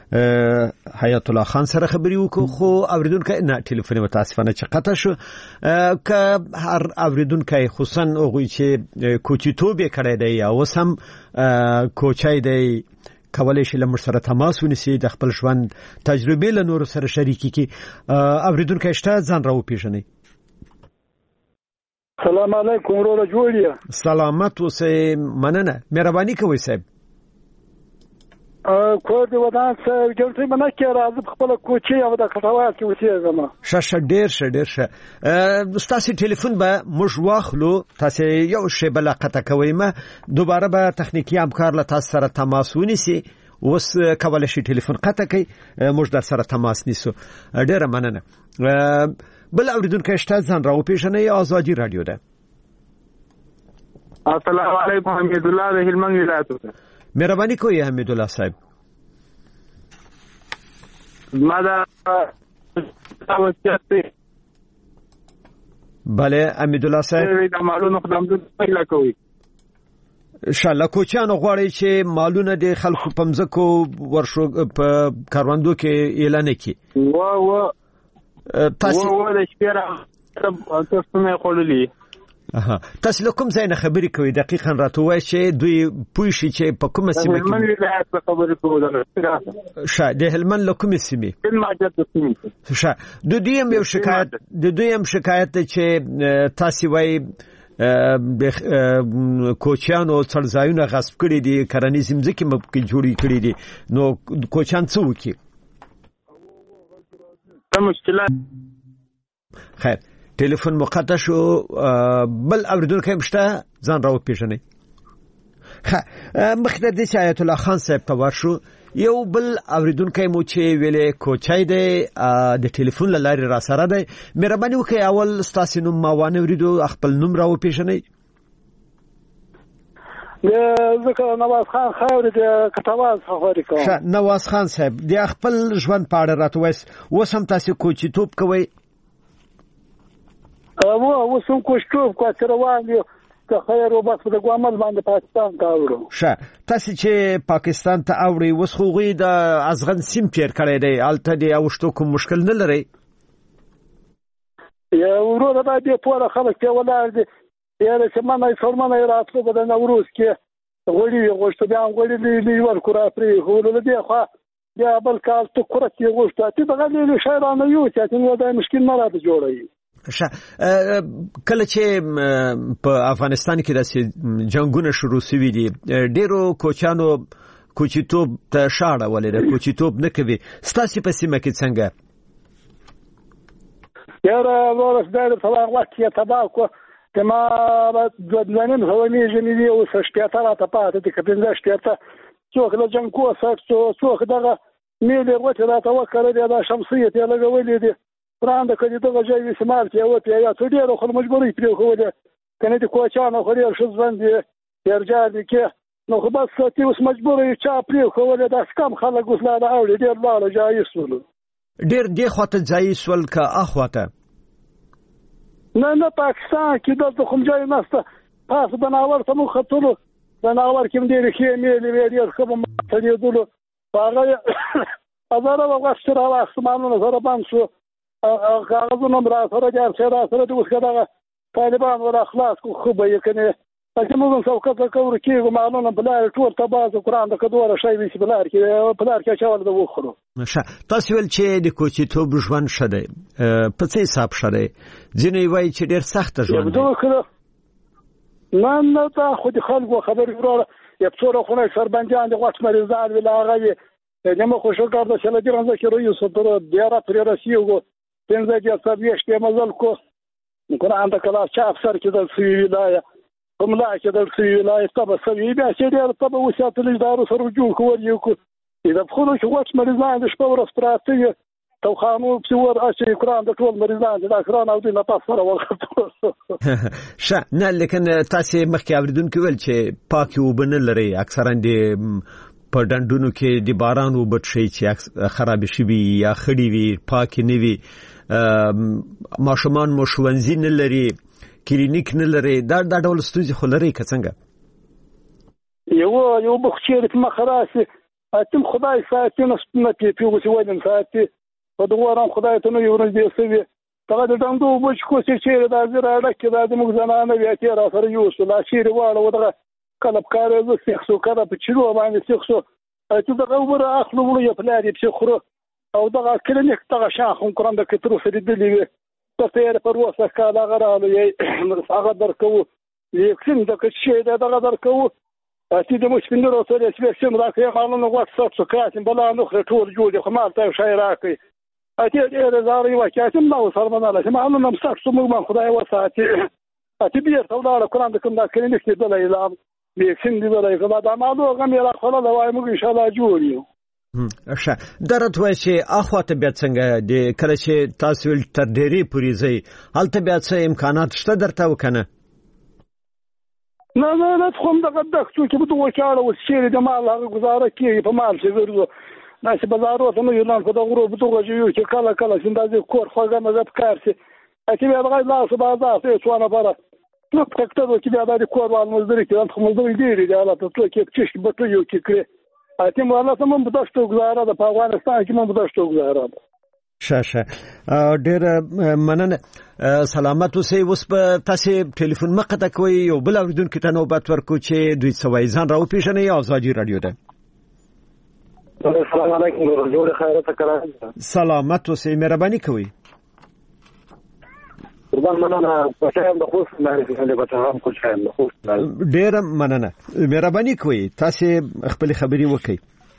حیات الله خان سره خبرې وکړو. خو اورېدونکی نه، ټلیفون یې متاسفانه چې قطع شو. که هر اورېدونکی خصوصا هغوی چې کوچیتوب یې کړی دی یا اوس هم کوچی دی کولای شي له موږ سره تماس ونیسي، د خپل ژوند تجربې له نورو سره شریکې کړي. اورېدونکی شته، ځان را وپېژنئ. سلام علیکم وروره، جوړ یې؟ سلامت اوسئ، مننه. مهرباني کوئ صاحب. کور دې ودان صاحب، ګټې به نه کېږي، راځه په خپله کوچۍ او د کټواز کې اوسېږم. ښه ښه، ډېر ښه ډېر ښه. ستاسې ټلیفون به موږ واخلو، تاسې یو شیبه لا قطع کوئ مه، دوباره به تخنیکي همکار له تاسو سره تماس ونیسي. اوس کولی شي ټلیفون قطع کوي، موږ در سره تماس نیسو. ډېره مننه. بل اورېدونکی شته، ځان را وپېژنئ. ازادي راډیو ده. السلام علیکم، حمیدالله د هلمند ولایت. مهرباني کوئ حمیدالله صاحب. ما دا بله امیدالله صاحب دا مالونه خدام د پیدا کوي انشاءالله کوچیانو غواړي چې مالونه د خلکو په مځکو ورشو په کاروندو کې اعلان کړي و و تاسو و د شپره تاسو نه خوللی اها تاسو له کوم ځای نه خبرې کوي دقیقاً راته وایي چې دوی پوه شي چې په کومه سیمه کې من ولایت په خبرې کوله شه د هلمند له کومې سیمې المعجد سیمه شه د دوی هم یو شکایت د دوی هم شکایت چې تاسو وایي د کوچیانو څړځایونه غصب کړي دي کرنیز ځمکې مې جوړې کړي دي نو کوچیان څه وکړي دا مشکلات خیر ټلیفون مقطع شو بل اوریدونکو مشته ځان راو پیژنې ښه مخکې د آیت الله خان صاحب ته ورشو یو بل اوریدونکو مو چې ویلې کوچای دی د ټلیفون لارې را سره دی مهرباني وکړئ اول ستاسو نوم ما وانه وریدو خپل نوم راو پیژنې ذکر نواز خان خاورې د کټواز خبرې کوم ښه نواز خان صاحب د خپل ژوند په اړه راته وایي اوس هم تاسو کوچی توپ کوئ و وسم کوشتوب کو تر روان یو که خیر وبس د ګوامل باندې پاکستان ته اورو ښه تاسو چې پاکستان ته اوري وسخوغي د ازغن سیم پیر کړی دی الته دی اوشتو کوم مشکل نه لري یا ورو دا دې ټول خلک ته ولر دي یا چې ما فرمانه راتلو په نوروز کې غوړي غوښته بیا غوړي دی ورکو را پری هولو دی خو بیا بل کال تو کورته غوښته ته دغه له شهرانه یو چې نو دا مشکل نه راته جوړوي ښه کله چې په افغانستان کې د جنگونو شروع شوي دي ډیرو کوچانو کوچیتوب ته شاړه ولې کوچیتوب نه کوي ستاسو په سیمه کې څنګه یاره ورس د طلاق وخت کې تبا کو کما د ځانم هونی جنې او سشتیا ته پاتې د کپنځه شتیا څوک له جنگ کو ساتو څوک دغه میله وته راته وکړه د شمسیت یې لګولې دي پراند کدي دغه ځای استعمال کې او ته یا ټول ډیرو خل مجبورې پرې خوله کنه د کوچانو خو ډیر شوز باندې ارجاع دي کې نو خو بس ته اوس مجبورې چا پرې خوله د کم خلک وسلاله او ډیر لاله ځای سول ډیر دی خواته ځای سول کا اخواته نه نه پاکستان کې د کوم ځای نسته تاسو بناور ته مو خطلو بناور کې ډیر کې میلې ویډیو خو ما ته دیدلو هغه ازاره وغوښتل او اسمانونو سره باندې شو کاغذونه برا سره جار سره سره د وسکره طالبان ولا اخلاص خو به یکنه چې موږ څوک کوو کې معلومه بلار ټول تباز قرآن د کډوره شی وی بلار کې بلار کې چاول د وخرو تاسو ول چې د کوچی توب ژوند شته په څه حساب شته ځینې وایي چې ډیر سخت ژوند نه نه تا خو د خلکو خبر ورو یو څوره خو نه سربندان د غوښ مریضان ویل هغه دمو خوشو کار د شل دیران ذکر یو سره دیاره پر راسیو پنځه چې سبیش کې مزل کو قرآن د کلا چا افسر کې د سوي ولايه کوم لا چې د سوي ولايه تبه سوي بیا چې ډېر تبه وساتل ادارو سره رجوع کوي یو کو اذا بخلو چې وخت مریضان د شپه ورځ پراته تو خانو څور اچي قرآن د ټول مریضان د اخران او د نفس سره وخت شه نه لیکن تاسو مخکې اوریدونکو ول چې پاکي وبنه لري اکثرا د په ډندونو کې د باران وبټ شي چې خراب شي یا خړی وي پاکي نه وي ماشومان مو ښوونځي نه لري کلینیک نه لري دا د ډول ستونزې خو لري که څنګه یو یو بخچیر په مخراسي اتم خدای ساتي نو نه پیپي وسی ودم ساتي په دوارم خدای ته نو یو ورځ دی سوي ته د دندو بچ کو چې دا زرا لکه دا د موږ زنانه بیا چې را سره یو څه لا شیر واړه ودغه کلب کار زه سیخسو کړه په چلو باندې سیخسو ته دغه وره اخلو ولې په لاري په خورو او دغه کلینیک دغه شاخ قرآن د کترو سره دی دی په تیر پر وسه کاله غراله یې هغه درکو یکسین د کښې دغه درکو چې د مشکینو سره سپیشل راکې معلومه وخت څه کاتم بلا نو ټول جوړ خو مال ته شای راکې اته دې زاري وکاتم نو سره مناله چې معلومه مستقص موږ خدای وساتي اته بیر ټول قرآن د کوم د کلینیک دی د اعلان یکسین دی د غلا د معلومه غم یې راخله دا وای موږ ان شاء الله جوړیو ښه درته وایي چې اخواته بیا څنګه د کله چې تاسو تر ډېرې پورې ځئ هلته بیا څه امکانات شته درته وکنه نه نه نه خو دغه دغه چې په دوه چاړه وسیری د مال هغه گزاره کوي په مال چې ورته ناس بازارو ته نو یلان په دغه ورو بتوغه جو چې کله کله سندازي کور خوګه مزه پکارسي اته بیا دغه لا صبح ځه څو نه بره نو تکته چې بیا د کور وال مزدوري کې انت مزدوري دی دی حالت ته کې چې بټو یو کې کړې اته مو الله سم په داشتو گزاره د افغانستان کې مو په داشتو گزاره شاشه ډېر مننه سلامت اوسئ. اوس په تاسو ټلیفون مقطع کوي یو بل اوریدونکو ته نوبت ورکو چې دوی سوي ځان راو پیژنې ازادي رادیو ده. السلام علیکم جوړ خیرت کړه. سلامت اوسئ مهرباني کوي. قربان مننه پښایم د خوست نه لري بچاهم خوشایم د خوست ډېر مننه مهرباني کوي تاسو خپل خبري وکړئ.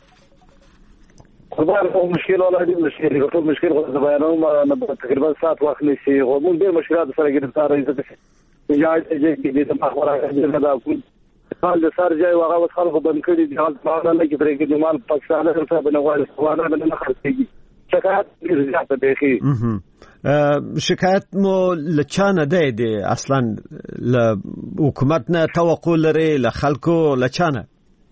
قربان مشکل ولا دي مشکل ټول مشکل غو بیانوم تقریبا ساعت وخت نشي غو مون ډېر مشکلات سره ګرفتار راځي یا چې دې د مخوره نه دا حال د سر ځای واغه وس خلکو بند کړي دي حال په اړه کې پرې کې د مال پاکستان سره بنوال سوانه نه خرڅيږي شکایت ډېر زیاته دی. شکایت مو لچانه دی دی اصلا ل حکومت نه توقع لري ل خلکو لچانه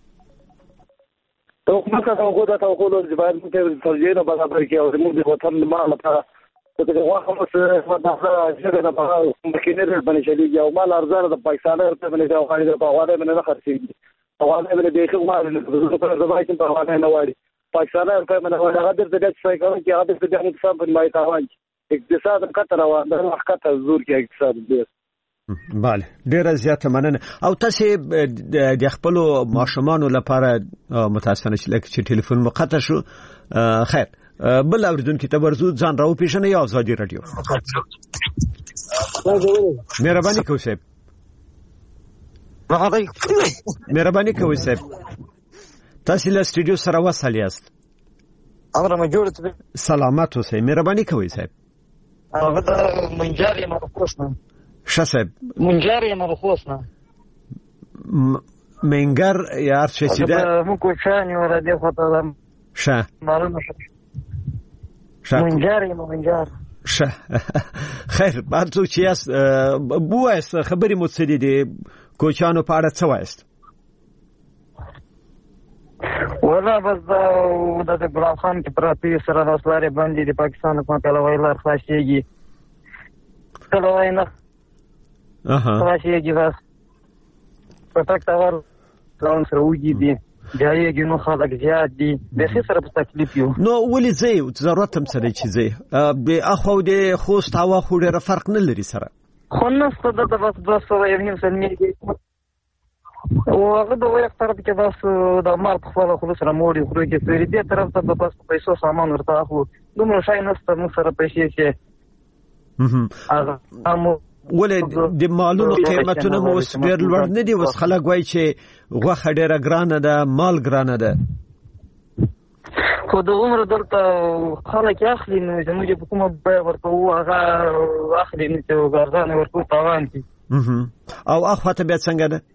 حکومت ته توقع ته توقع لري چې باید ته توجیه نه برابر کې او موږ د وطن مال لپاره ته واخه مس مدافع څنګه نه په مکینر باندې چلیږي او مال ارزانه د پاکستان ته باندې دا غواړي د پاواده باندې نه خرڅيږي پاواده باندې د خو مال د زبایت په پاواده نه وایي پاکستان ته باندې هغه د دې څه کوي چې هغه د دې اقتصاد په مای تاوان اقتصاد کتر روان د وخت زور کې اقتصاد دی. bale ډیره زیاته مننه. او تاسو د خپل ماشومان لپاره متاسفانه چې لکه چې ټلیفون مقطع شو خیر بل اوریدونکو ته ورزو ځان راو پیژنې یا ازادي رادیو. مهرباني کوئ صاحب مهرباني کوئ صاحب تاسو له سټوډیو سره وصل یاست. امر ما جوړ سلامت اوسئ مهرباني کوئ صاحب. هغه ته منجر یې مرخص نه شه صاحب منجر یې مرخص نه منجر یار څه چې ده مو کو چاني ور دي خو ته شه معلومه شه منجر یې منجر شه خیر بعد څو چې اس بوایس خبري مو څه دي کوچانو په اړه څه وایست؟ ولا بس دا د ګلاب خان کې پراتی سره راسلاري باندې د پاکستان په کله ویلار خلاصيږي کله وینا اها خلاصيږي بس پټک تاور ځان سره وږي دي ځایږي نو خلک زیات دي د څه سره په تکلیف یو نو ولې زه ضرورت هم سره چې زه به اخو د خوست هوا خو ډېر فرق نه لري سره خو نه ستاسو د بس بس یو نیم سنمي او هغه د وایي طرف کې بس د مال په خپل خلک سره موړي خو کې سری دې طرف ته بس پیسو سامان ورته اخو دومره شای نسته نو سره پیسې کې هغه امو ولې د مالونو قیمتونه مو ډېر لوړ نه دي اوس خلک وایي چې غوښه ډېره ګرانه ده مال ګرانه ده خو د عمر دلته خلک اخلي نو زموږ په کومه بیه ورته هغه اخلي نو چې ګرځانه ورکو تاوان دي او اخو ته بیا څنګه ده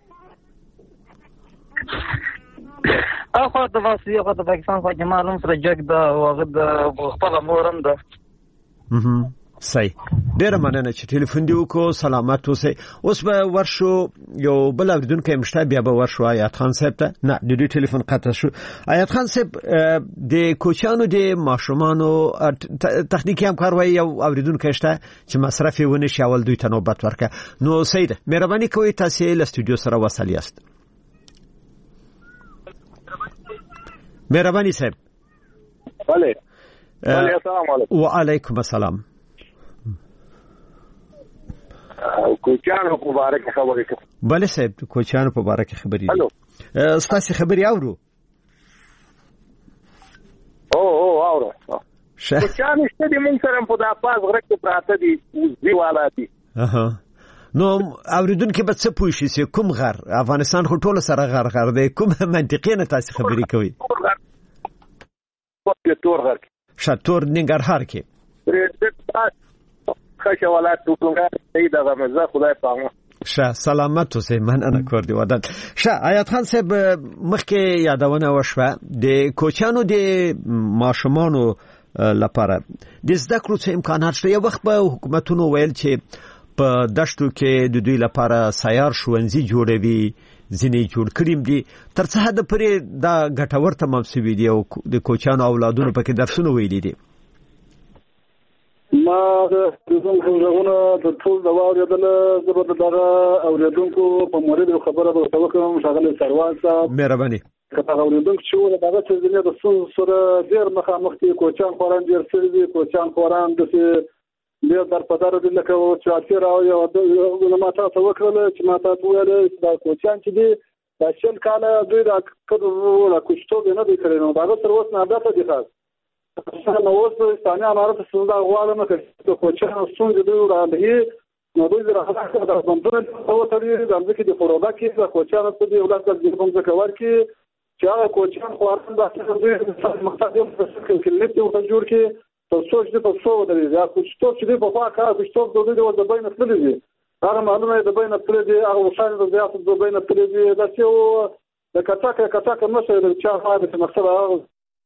اخو ته واسي هغه د پاکستان خو جمالون سره جګ ده او هغه د خپل مورم ده صحیح ډیره مننه چې ټلیفون دی وکړو سلامت اوسئ. اوس به ورشو یو بل اوریدونکی مشته بیا به ورشو آیات خان صاحب ته نه د دې ټلیفون قطع شو. آیات خان صاحب د کوچانو د ماشومانو تخنیکی همکاروي او اوریدونکو شته چې مصرف ونه شي اول دوی ته نوبت ورکړه. نو سید مهرباني کوئ تاسو له سټوډیو سره وصل یاست. مهرباني صاحب. بله بله السلام علیکم. وعلیکم السلام. کوچانو په باره کې خبرې کوي. بله صاحب کوچانو په باره کې خبرې هلو ستاسو خبرې اورو او او اورو کوچانو شته دي مونږ سره په داپاز غره کې پراته دي دی والا دي اها نو اوریدونکو به څه پوه شي چې کوم غر افغانستان خو ټول سره غر غر دی کوم منطقي نه تاسو خبرې کوي په تور غر شاتور ننګرهار کې خاشه ولات ټوګه دې دغه مزه خدای پامه شه سلامت اوسئ مننه کور دی ودان. شه آیات خان صاحب مخکې یادونه وشوه د کوچانو د ماشومانو لپاره د زده کړو څه امکانات شته. یو وخت به حکومتونو ویل چې په دشتو کې د دوی لپاره سیار ښوونځي جوړوي ځینې جوړ کړیم دي تر څه حد پورې دا ګټور تمام شوی دی او د کوچانو اولادونو پکې درسونه ویلي دي ما د څنګه څنګه د ټول د واردل زبر دغه اوریدونکو په مورید خبره به توکم شغله سروان صاحب مهرباني کله اوریدونکو چې دغه څه د سون سره ډیر مخامخ دي کوچان خوران ډیر سړي دي کوچان خوران د ډیر در پدار دي لکه چې اخر او یو ما تاسو وکړل چې ما تاسو ویل دا کوچان چې دي دا شل کاله دوی دا کړو لا کوشتو نه دي کړی نو دا تر اوسه نه عادت دي خاص نو اوس ستانه امارات څنګه غواړم چې کوچان څنګه دوی وړاندې نو دوی راځي دا بندونه او ترې د امریکا د فورودا کې دا کوچان په دې ولادت کې کوم څه کور کې چې هغه کوچان خواران دا څه دوی مختلف څه کې لته او جوړ کې تاسو چې په څو درې دا کوچتو چې په خوا کار کوچتو د دوی د بین خپل دي هغه معلومه د بین خپل دي هغه وسایل د زیات د بین خپل دي دا چې د کټاکه کټاکه نشه د چا فائدې څخه مقصد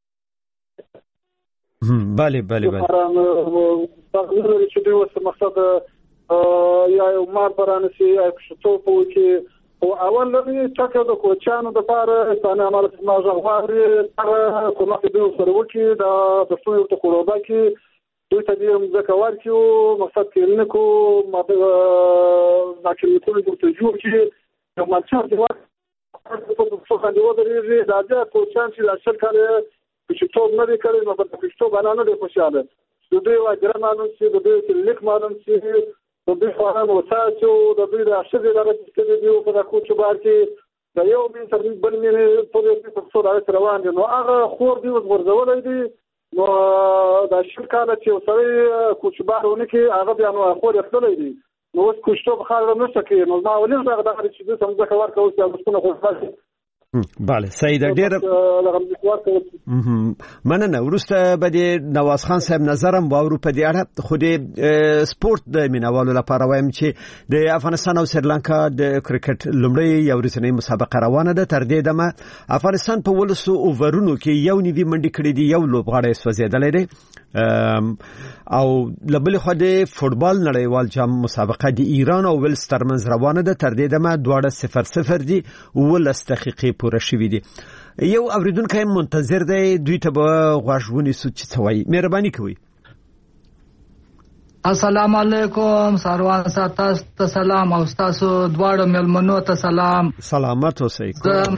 بله بله بله تقریبا چې دوی وسه مقصد یا یو مار پرانسی یا شتو په کې او اول لري چې د کوچانو د پاره ستانه امارت ما ژغوري تر کومه دوی سره وکی دا د څو یو ټکورودا کې دوی ته دې مذکر کیو مقصد کې نه کو ماده ځکه ټول د تجربه کې یو مالچار دی په څو خندو درې دا د کوچان چې لاشل کړي چې ټول نه کړي نو په پښتو باندې نه خوشاله د دوی واجر مانو چې د دوی لیک مانو چې د دوی خواهان وساتو د دوی د اشد درجه کې دی په کوڅه بار کې د یو من تر بل من په دې په څو راځي روان دي نو هغه خور دی ورزولای دي نو د شرکاله چې وسوي کوڅه بارونه کې هغه بیا نو خور خپلای دي نو اوس کوڅه په خاله نه سکه نو ما ولې دا د چې د سم ځکه ورکوي چې مسونه خوشاله بله سید ډیر مننه ورسته به د نواز خان صاحب نظرم واورو په دې اړه خو د سپورت د مینوالو لپاره وایم چې د افغانستان او سریلانکا د کرکټ لومړی یو رسنۍ مسابقه روانه ده تر دې دمه افغانستان په ولسو اوورونو کې یو نیوي منډي کړې دي یو لوبغاړی سوځېدلی دی او لبل خو د فوتبال نړیوال جام مسابقه د ایران او ویلز ترمنځ روانه ده تر دې دمه دواړه صفر صفر دي ولس دقیقې پوره شوې دي یو اوریدونکو منتظر دی دوی ته به غواړونی سو چې څوي مهرباني کوي السلام علیکم ساروان ساتاس ته سلام او تاسو دواړو ملمنو ته سلام سلامت اوسئ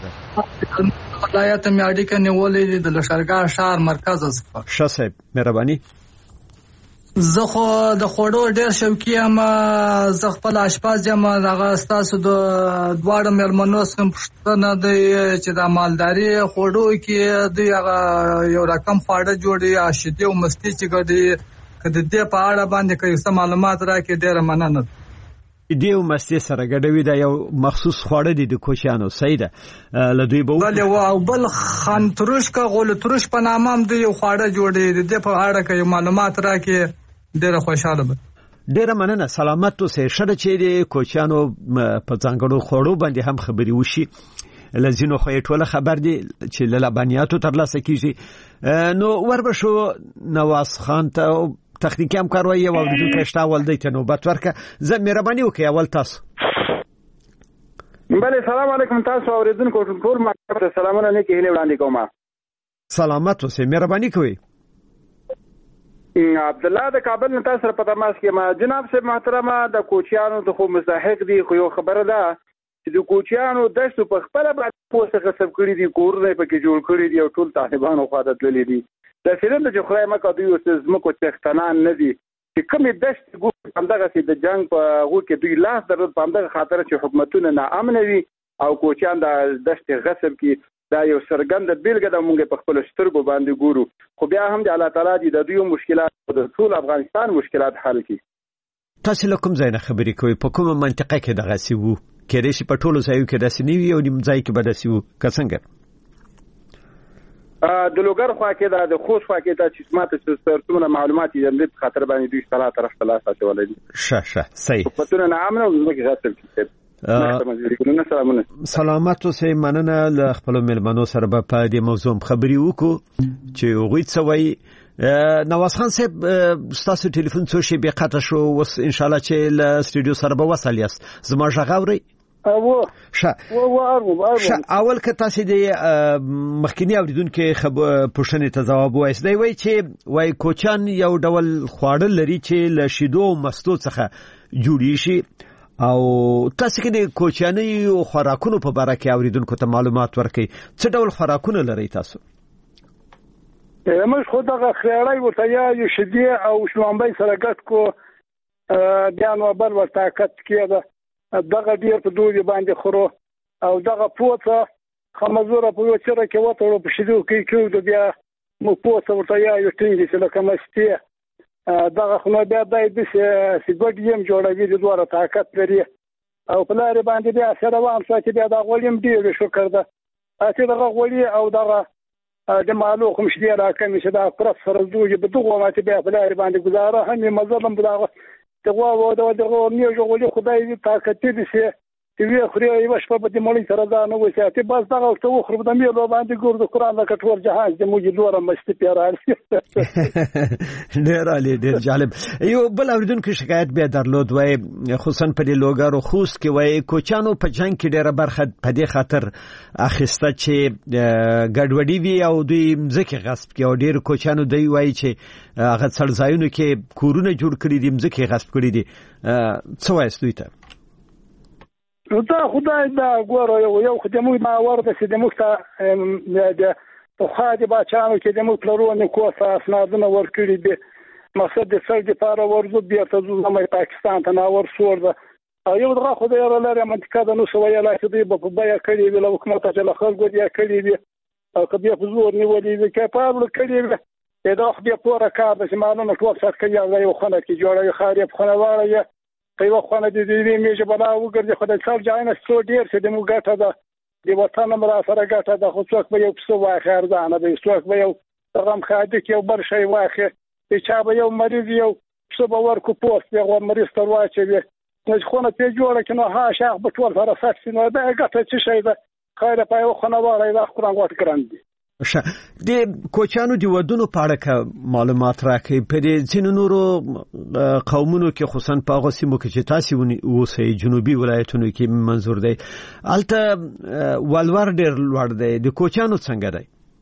ولایت میاډي کې نیولې د لشکرګاه شهر مرکز څخه شاسه مهرباني زه خو د خوړو ډېر شوقي یم زه خپل اشپز یم هغه ستاسو د دواړو مېلمنو څخه پوښتنه دی چې د مالداري خوړو کې دوی هغه یو رقم خواړه جوړي اشدي او مستي چې ګډي که د دې په اړه باندې که څه معلومات راکړي ډېره مننه دی او مستي سره ګډوي دا یو مخصوص خواړه دي د کوچانو سیده لدوی به بل او بل خان تروش کا غول تروش په نامه هم دی خواړه جوړي د دې په اړه که معلومات راکړي ډېر خوشاله به ډېر مننه سلامت اوسئ شړه چې د کوچانو په ځانګړو خوړو باندې هم خبري وشي لزینو خو ټوله خبر دي چې لبنیاتو ترلاسه کیږي نو وربشو نواز خان ته تخنیکی همکار وایي او د کښتا ول دی ته نوبت ورکه زه مهرباني وکړئ اول تاسو بله سلام علیکم تاسو اوریدونکو ټول ماته سلامونه نه کېله وړاندې کوم سلامت اوسئ مهرباني کوئ عبد الله د کابل نه تاسو په تماس کې ما جناب صاحب محترمه د کوچیانو د خو مستحق دي خو یو خبره ده چې د کوچیانو دشت په خپل باندې پوسه غصب کړی دي کورونه پکې جوړ کړی دي او ټول طالبانو خو عادت لري دي د سیند چې خدای مکه دوی اوس زمکو تختنان نه دي چې کومې دشت ګور همدغه سي د جنگ په غو کې دوی لاس درود په همدغه خاطر چې حکومتونه ناامن وي او کوچیان د دشت غصب کې دا یو سرګند بیلګه د مونږ په خپل سترګو باندې ګورو خو بیا هم د الله تعالی دی د دوی مشکلات د ټول افغانستان مشکلات حل کړي تاسو لکم زینه خبرې کوي په کومه منطقه کې دغه سی وو کېدې شي په ټولو ځایو کې داسې نیوي او نیم ځای کې به داسې وو که څنګه د لوګر خوا کې دا د خوست خوا کې دا چې ماته څومره معلومات یې د خاطر باندې دوی سره طرف ته لاس اچولای دي شه شه صحیح پتون نه امن او زموږ غاټل کې سلامت اوسئ مننه له خپل مېلمنو سره به په دې موضوع خبري وکړو چې هغوی څه وایي نواز خان صاحب ستاسو ټلیفون څو شی بې قطع شو اوس ان شاء الله چې له سټوډیو سره به وصل یاست زما غږ اورئ او شه شه اول که تاسو د مخکینی اوریدونکو پوښتنې ته جواب وایي دی وای چې وای کوچان یو ډول خواړه لري چې له شیدو او مستو څخه جوړی شي او تاسو کې د کوچاني خوراکونو په اړه کې اوریدونکو ته معلومات ورکړئ څه ډول خوراکونه لري تاسو؟ موږ خو دغه خیاړی ورته یا شیدې او شلومبۍ سره ګډ کو بیا نو بل ورته طاقت کېده دغه ډیر په دوی باندې خورو او دغه پوڅه خمزوره په وچره کې وته په شیدو کې کې بیا مو پوڅه ورته یا یو ټینګ چې لکه مستي دغه خو نو بیا دای د سیګوډ یم جوړوي د دوه طاقت لري او په لارې باندې بیا سره وام چې بیا د غولیم ډیر شو کړده اته دغه غولي او دغه د مالو کوم شي راکمه چې دا پر سره دوی په دغه ماته بیا په لارې باندې گزاره هم مزلم دغه دغه و دغه دغه نیو جوړولې خدای دې طاقت دې سي چې وی خوري یو شپه په دې مولي سره دا نو وساتې بس دغه ته خو د مې لو باندې ګور د قران د کټور جهاز د موجي دوره مستي پیرال ډیر علي ډیر جالب یو بل اوریدونکو شکایت بیا درلود وای خصوصا په دې لوګارو خوست کې وای کوچانو په جنگ کې ډیره برخه په دې خاطر اخیسته چې ګډوډي وی او دوی مځکه غصب کې او ډیر کوچانو دی وای چې هغه څړځایونو کې کورونه جوړ کړی دي مځکه غصب کړی دي څه وایي دوی ته؟ نو دا خدای دا ګوره یو یو خدموي ما ورته چې د مخته د خاطی بچانو کې د مخ پلرونه کوسه اسنادونه ورکړي دي مقصد د سر د پاره ورزو بیا ته زموږ پاکستان ته ناور سورده او یو دغه خدای لري منطقه د نو سویا لا چې دی په بیا کړي ویل حکومت ته له خلکو دی کړي دي او کبه په زور نیولې دي کې په اړه کړي دا خو بیا پوره کار د شمالونو ټول څه کوي یو خانه کې جوړه خاري په خانه واره یو خانه د دې میجه بلا وګرځي خدای څار ځاینه څو ډیر څه د موګټه ده د وطن مر سره ګټه ده خو څوک به یو څو واخه ارزانه به څوک به یو رقم خاطی کې یو بر شي واخه چې چا به یو مریض یو څو به ورکو پوسټ یو مریض تر واچوي نو خونه ته جوړه کینو ها شاخ به ټول سره سات سينو ده ګټه چې شي ده خیره په یو خونه واره دا قران غوټ ګران شه د کوچانو د ودونو په اړه معلومات راکړي په دې ځینو نورو قومونو کې خصوصا په هغه سیمو کې چې تاسو اوسئ جنوبي ولایتونو کې منظور دی الته ولور ډیر لوړ دی د کوچانو څنګه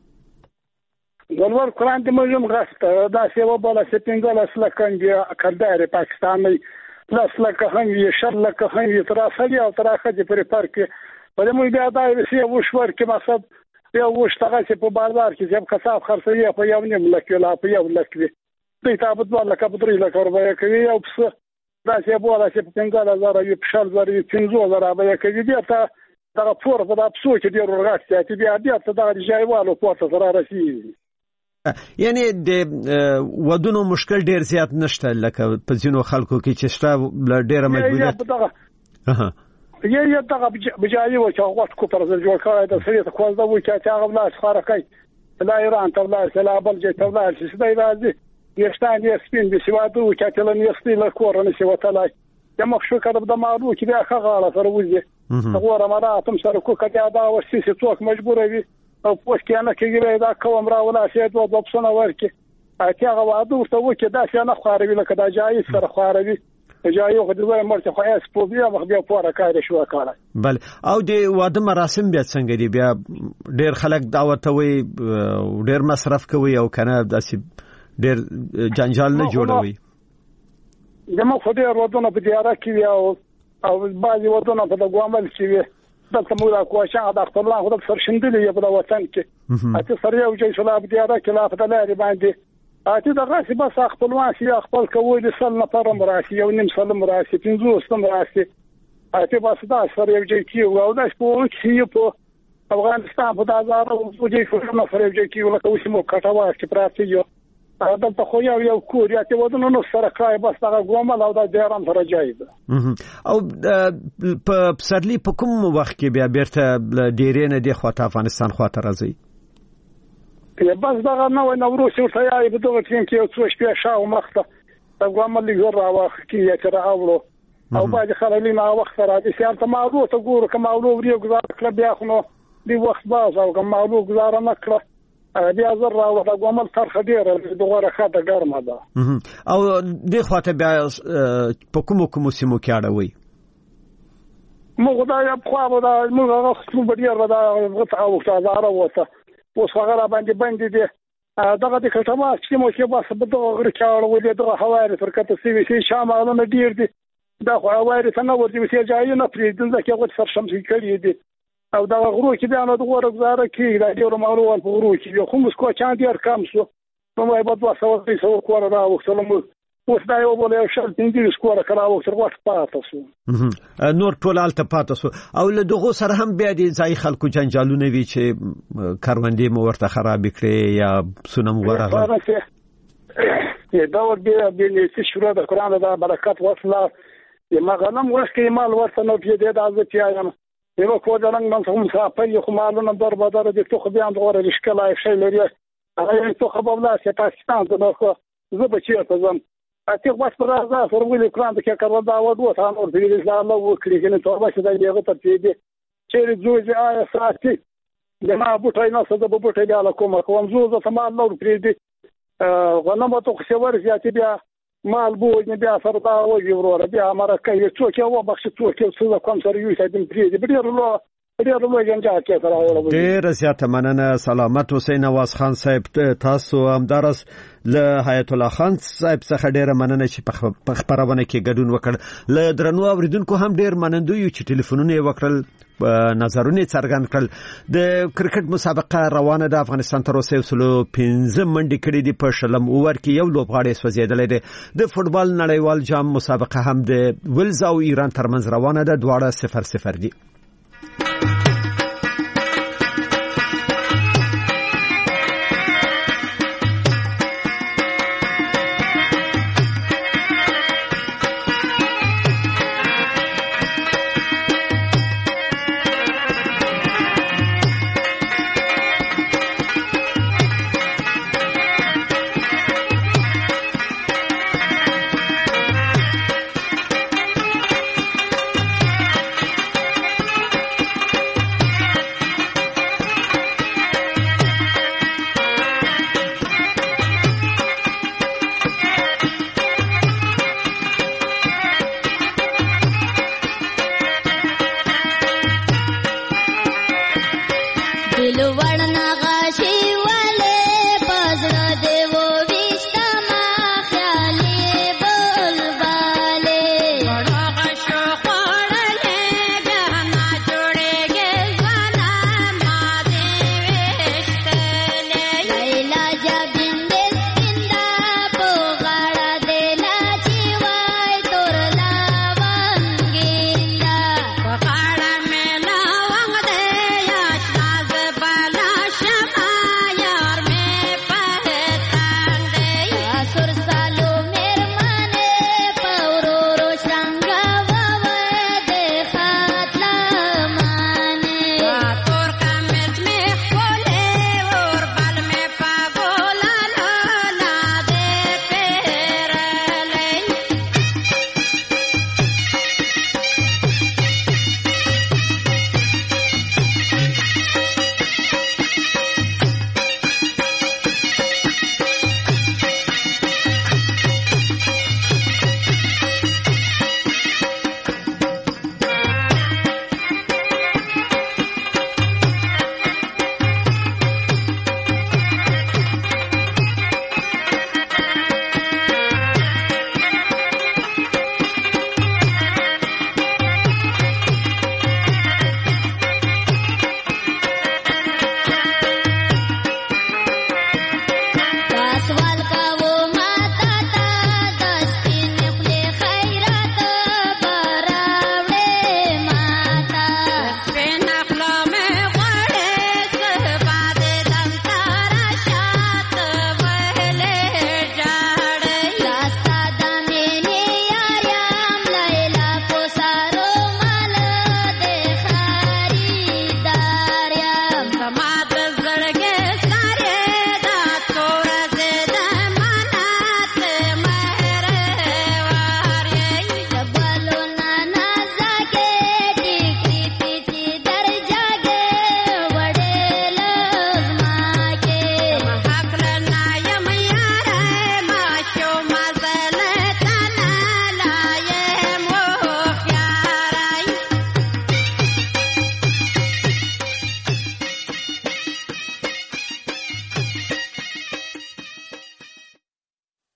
دی ولور قران د موږ غسته دا سی و بل سپینګل اصله کنجي کردار پاکستاني لاس لکه هم شر لکه هم تراسلي او تراخه د پر پارک په دې موږ بیا دا سی و شور کې مقصد بیا وشتغه چې په بازار کې چې کساب خرڅوي په یو نیم لک ولا په یو لک وي دوی ته په دوه لک په درې لک وربیا کوي او څه دا چې بوله چې په څنګه زره یو په شل زره یو څنګه زره بیا کوي بیا ته دا پور په دا پسو چې ډیر ورغاستي چې بیا بیا ته دا ځایوالو پورته سره رسیږي یعنی د ودونو مشکل ډیر زیات نشته لکه په ځینو خلکو کې چې شته ډیره مجبوریت اها یی یی دغه بجایي و چې غوښت کو پر ځل جوړ کړی د سړي ته کوزده و چې هغه بلاش خارقای لا ایران ته بلاش لا بل چې ته بلاش چې دای راځي یشتان یې سپین به سوادو چې تلن یستي له کورن شي وتلای د مخ شو کړه د مارو چې بیا خغاله سره وځي هغه رمراتم سره کو کته دا ورسي چې څوک مجبور وي او پوښ کې نه کېږي دا کوم را ولا شي دوه دوپسونه ورکي اته هغه واده ورته و چې دا څه نه خاروي لکه دا جایز سره خاروي جایو غوډه مرته خو اس په بیا مخ بیا پوره کار شو کار بل او د واده مراسم بیا څنګه دی بیا ډیر خلک دعوت وي ډیر مصرف کوي او کنه داسې ډیر جنجال نه جوړوي دمو خو ډیر ودونه په دیاره کې او او بعضي ودونه په دګوامل کې وي دلته موږ کوښښ د خپل الله خو د سرشندلې په وطن کې اته سره یو ځای شلا په دیاره کې لا په لاري باندې اته دغه سی بس خپلوان سی خپل کوی د سل نفر مراسي یو نیم سل مراسي پنځه سل مراسي اته بس دا سره یو ځای کې او دا په کې په افغانستان په دازار او په دې کې نو سره یو ځای کې ولکه وسمو کټوا چې پراته یو دا په خو یو یو کور یا ته ودونه نو سره کای بس دا ګومل او دا ډیرم سره جایز او په پسرلی په کوم وخت کې بیا بیرته ډیرې نه دی خواته افغانستان خواته راځي بس دغه نو نوروز ورته یې په دغه ټیم کې یو څو شپې شاو مخته دا ګومل لږ راوخ کې چې راوړو او باید خلک نه وخت راځي چې ته ماړو ته ګورو کوم ماړو ورې گزار کړ بیا خو نو دی وخت باز او کوم ماړو گزار نه کړ بیا زر راو دا ګومل تر خډیر دغه خاطه ګرمه ده او د خواته بیا په کوم کوم سیمو کې اړوي موږ دا خو دا موږ هغه خپل بډیر دا غته او ځاره وته اوس هغه را باندې باندې دي دغه د کټما چې مو کې بس په دغه غره کې اړولې دغه هوایي فرقته سی وی سي شامل نه ډیر دي دا خو هوایي څنګه ورته وسی ځای نه پریدل دا کې وڅ سر شمسي کړی دي او دا غرو کې بیا نو دغه ورګزاره کې دا ډیر مالوال په غرو کې خو موږ کو چا ډیر کم شو نو مې په دوه سوه درې سوه کور را وختلم اوس دا یو بل شل پنځه سکور کراو تر وخت پاتې شو نور ټول الته پاتې شو او له دغه سره هم بیا د ځای خلکو جنجالونه وی چې کاروندې مو ورته خراب کړي یا سونم ورغه دا ور بیا بیا چې شروع د قران د برکت وصله ما غنم ورکه مال ورته نو پیډه د ازت یایم یو کو دا نن من هم صاحب یو مالونه در بدر د تو خو بیا د رشکلای شي لري هغه تو خبر لا چې پاکستان ته نو زه بچی ته زم اته وخت پر راځه فرمولې قران ته کړه دا ودو ته نور د اسلام او کړي کنه ته به دا یو ته چې چې جوړ آیا ساتي د ما بوټای نه څه د بوټای د کومه کوم زوزه ته ما نور پری دي غنمه ته خو ورځي چې بیا مال بو نه بیا سره دا وږي ورور بیا مره کوي څوک یو بخښ څوک څه کوم سره یو ځای د پری دي ډیر لو ډیر لو جنجال کې سره وره ډیر زیاته مننه سلامت حسین نواز خان صاحب تاسو همدارس له حیات الله خان صاحب څخه ډیره مننه چې په خبرونه کې ګډون وکړ له درنو اوریدونکو هم ډیر منندو یو چې ټلیفونونه وکړل نظرونه څرګند کړل د کرکټ مسابقه روانه د افغانستان تر اوسه وسلو پنځه منډي کړې دي په شلم اوور کې یو لوبغاړی سوځیدلې ده د فوتبال نړیوال جام مسابقه هم د ولز او ایران ترمنځ روانه ده دواړه صفر صفر دي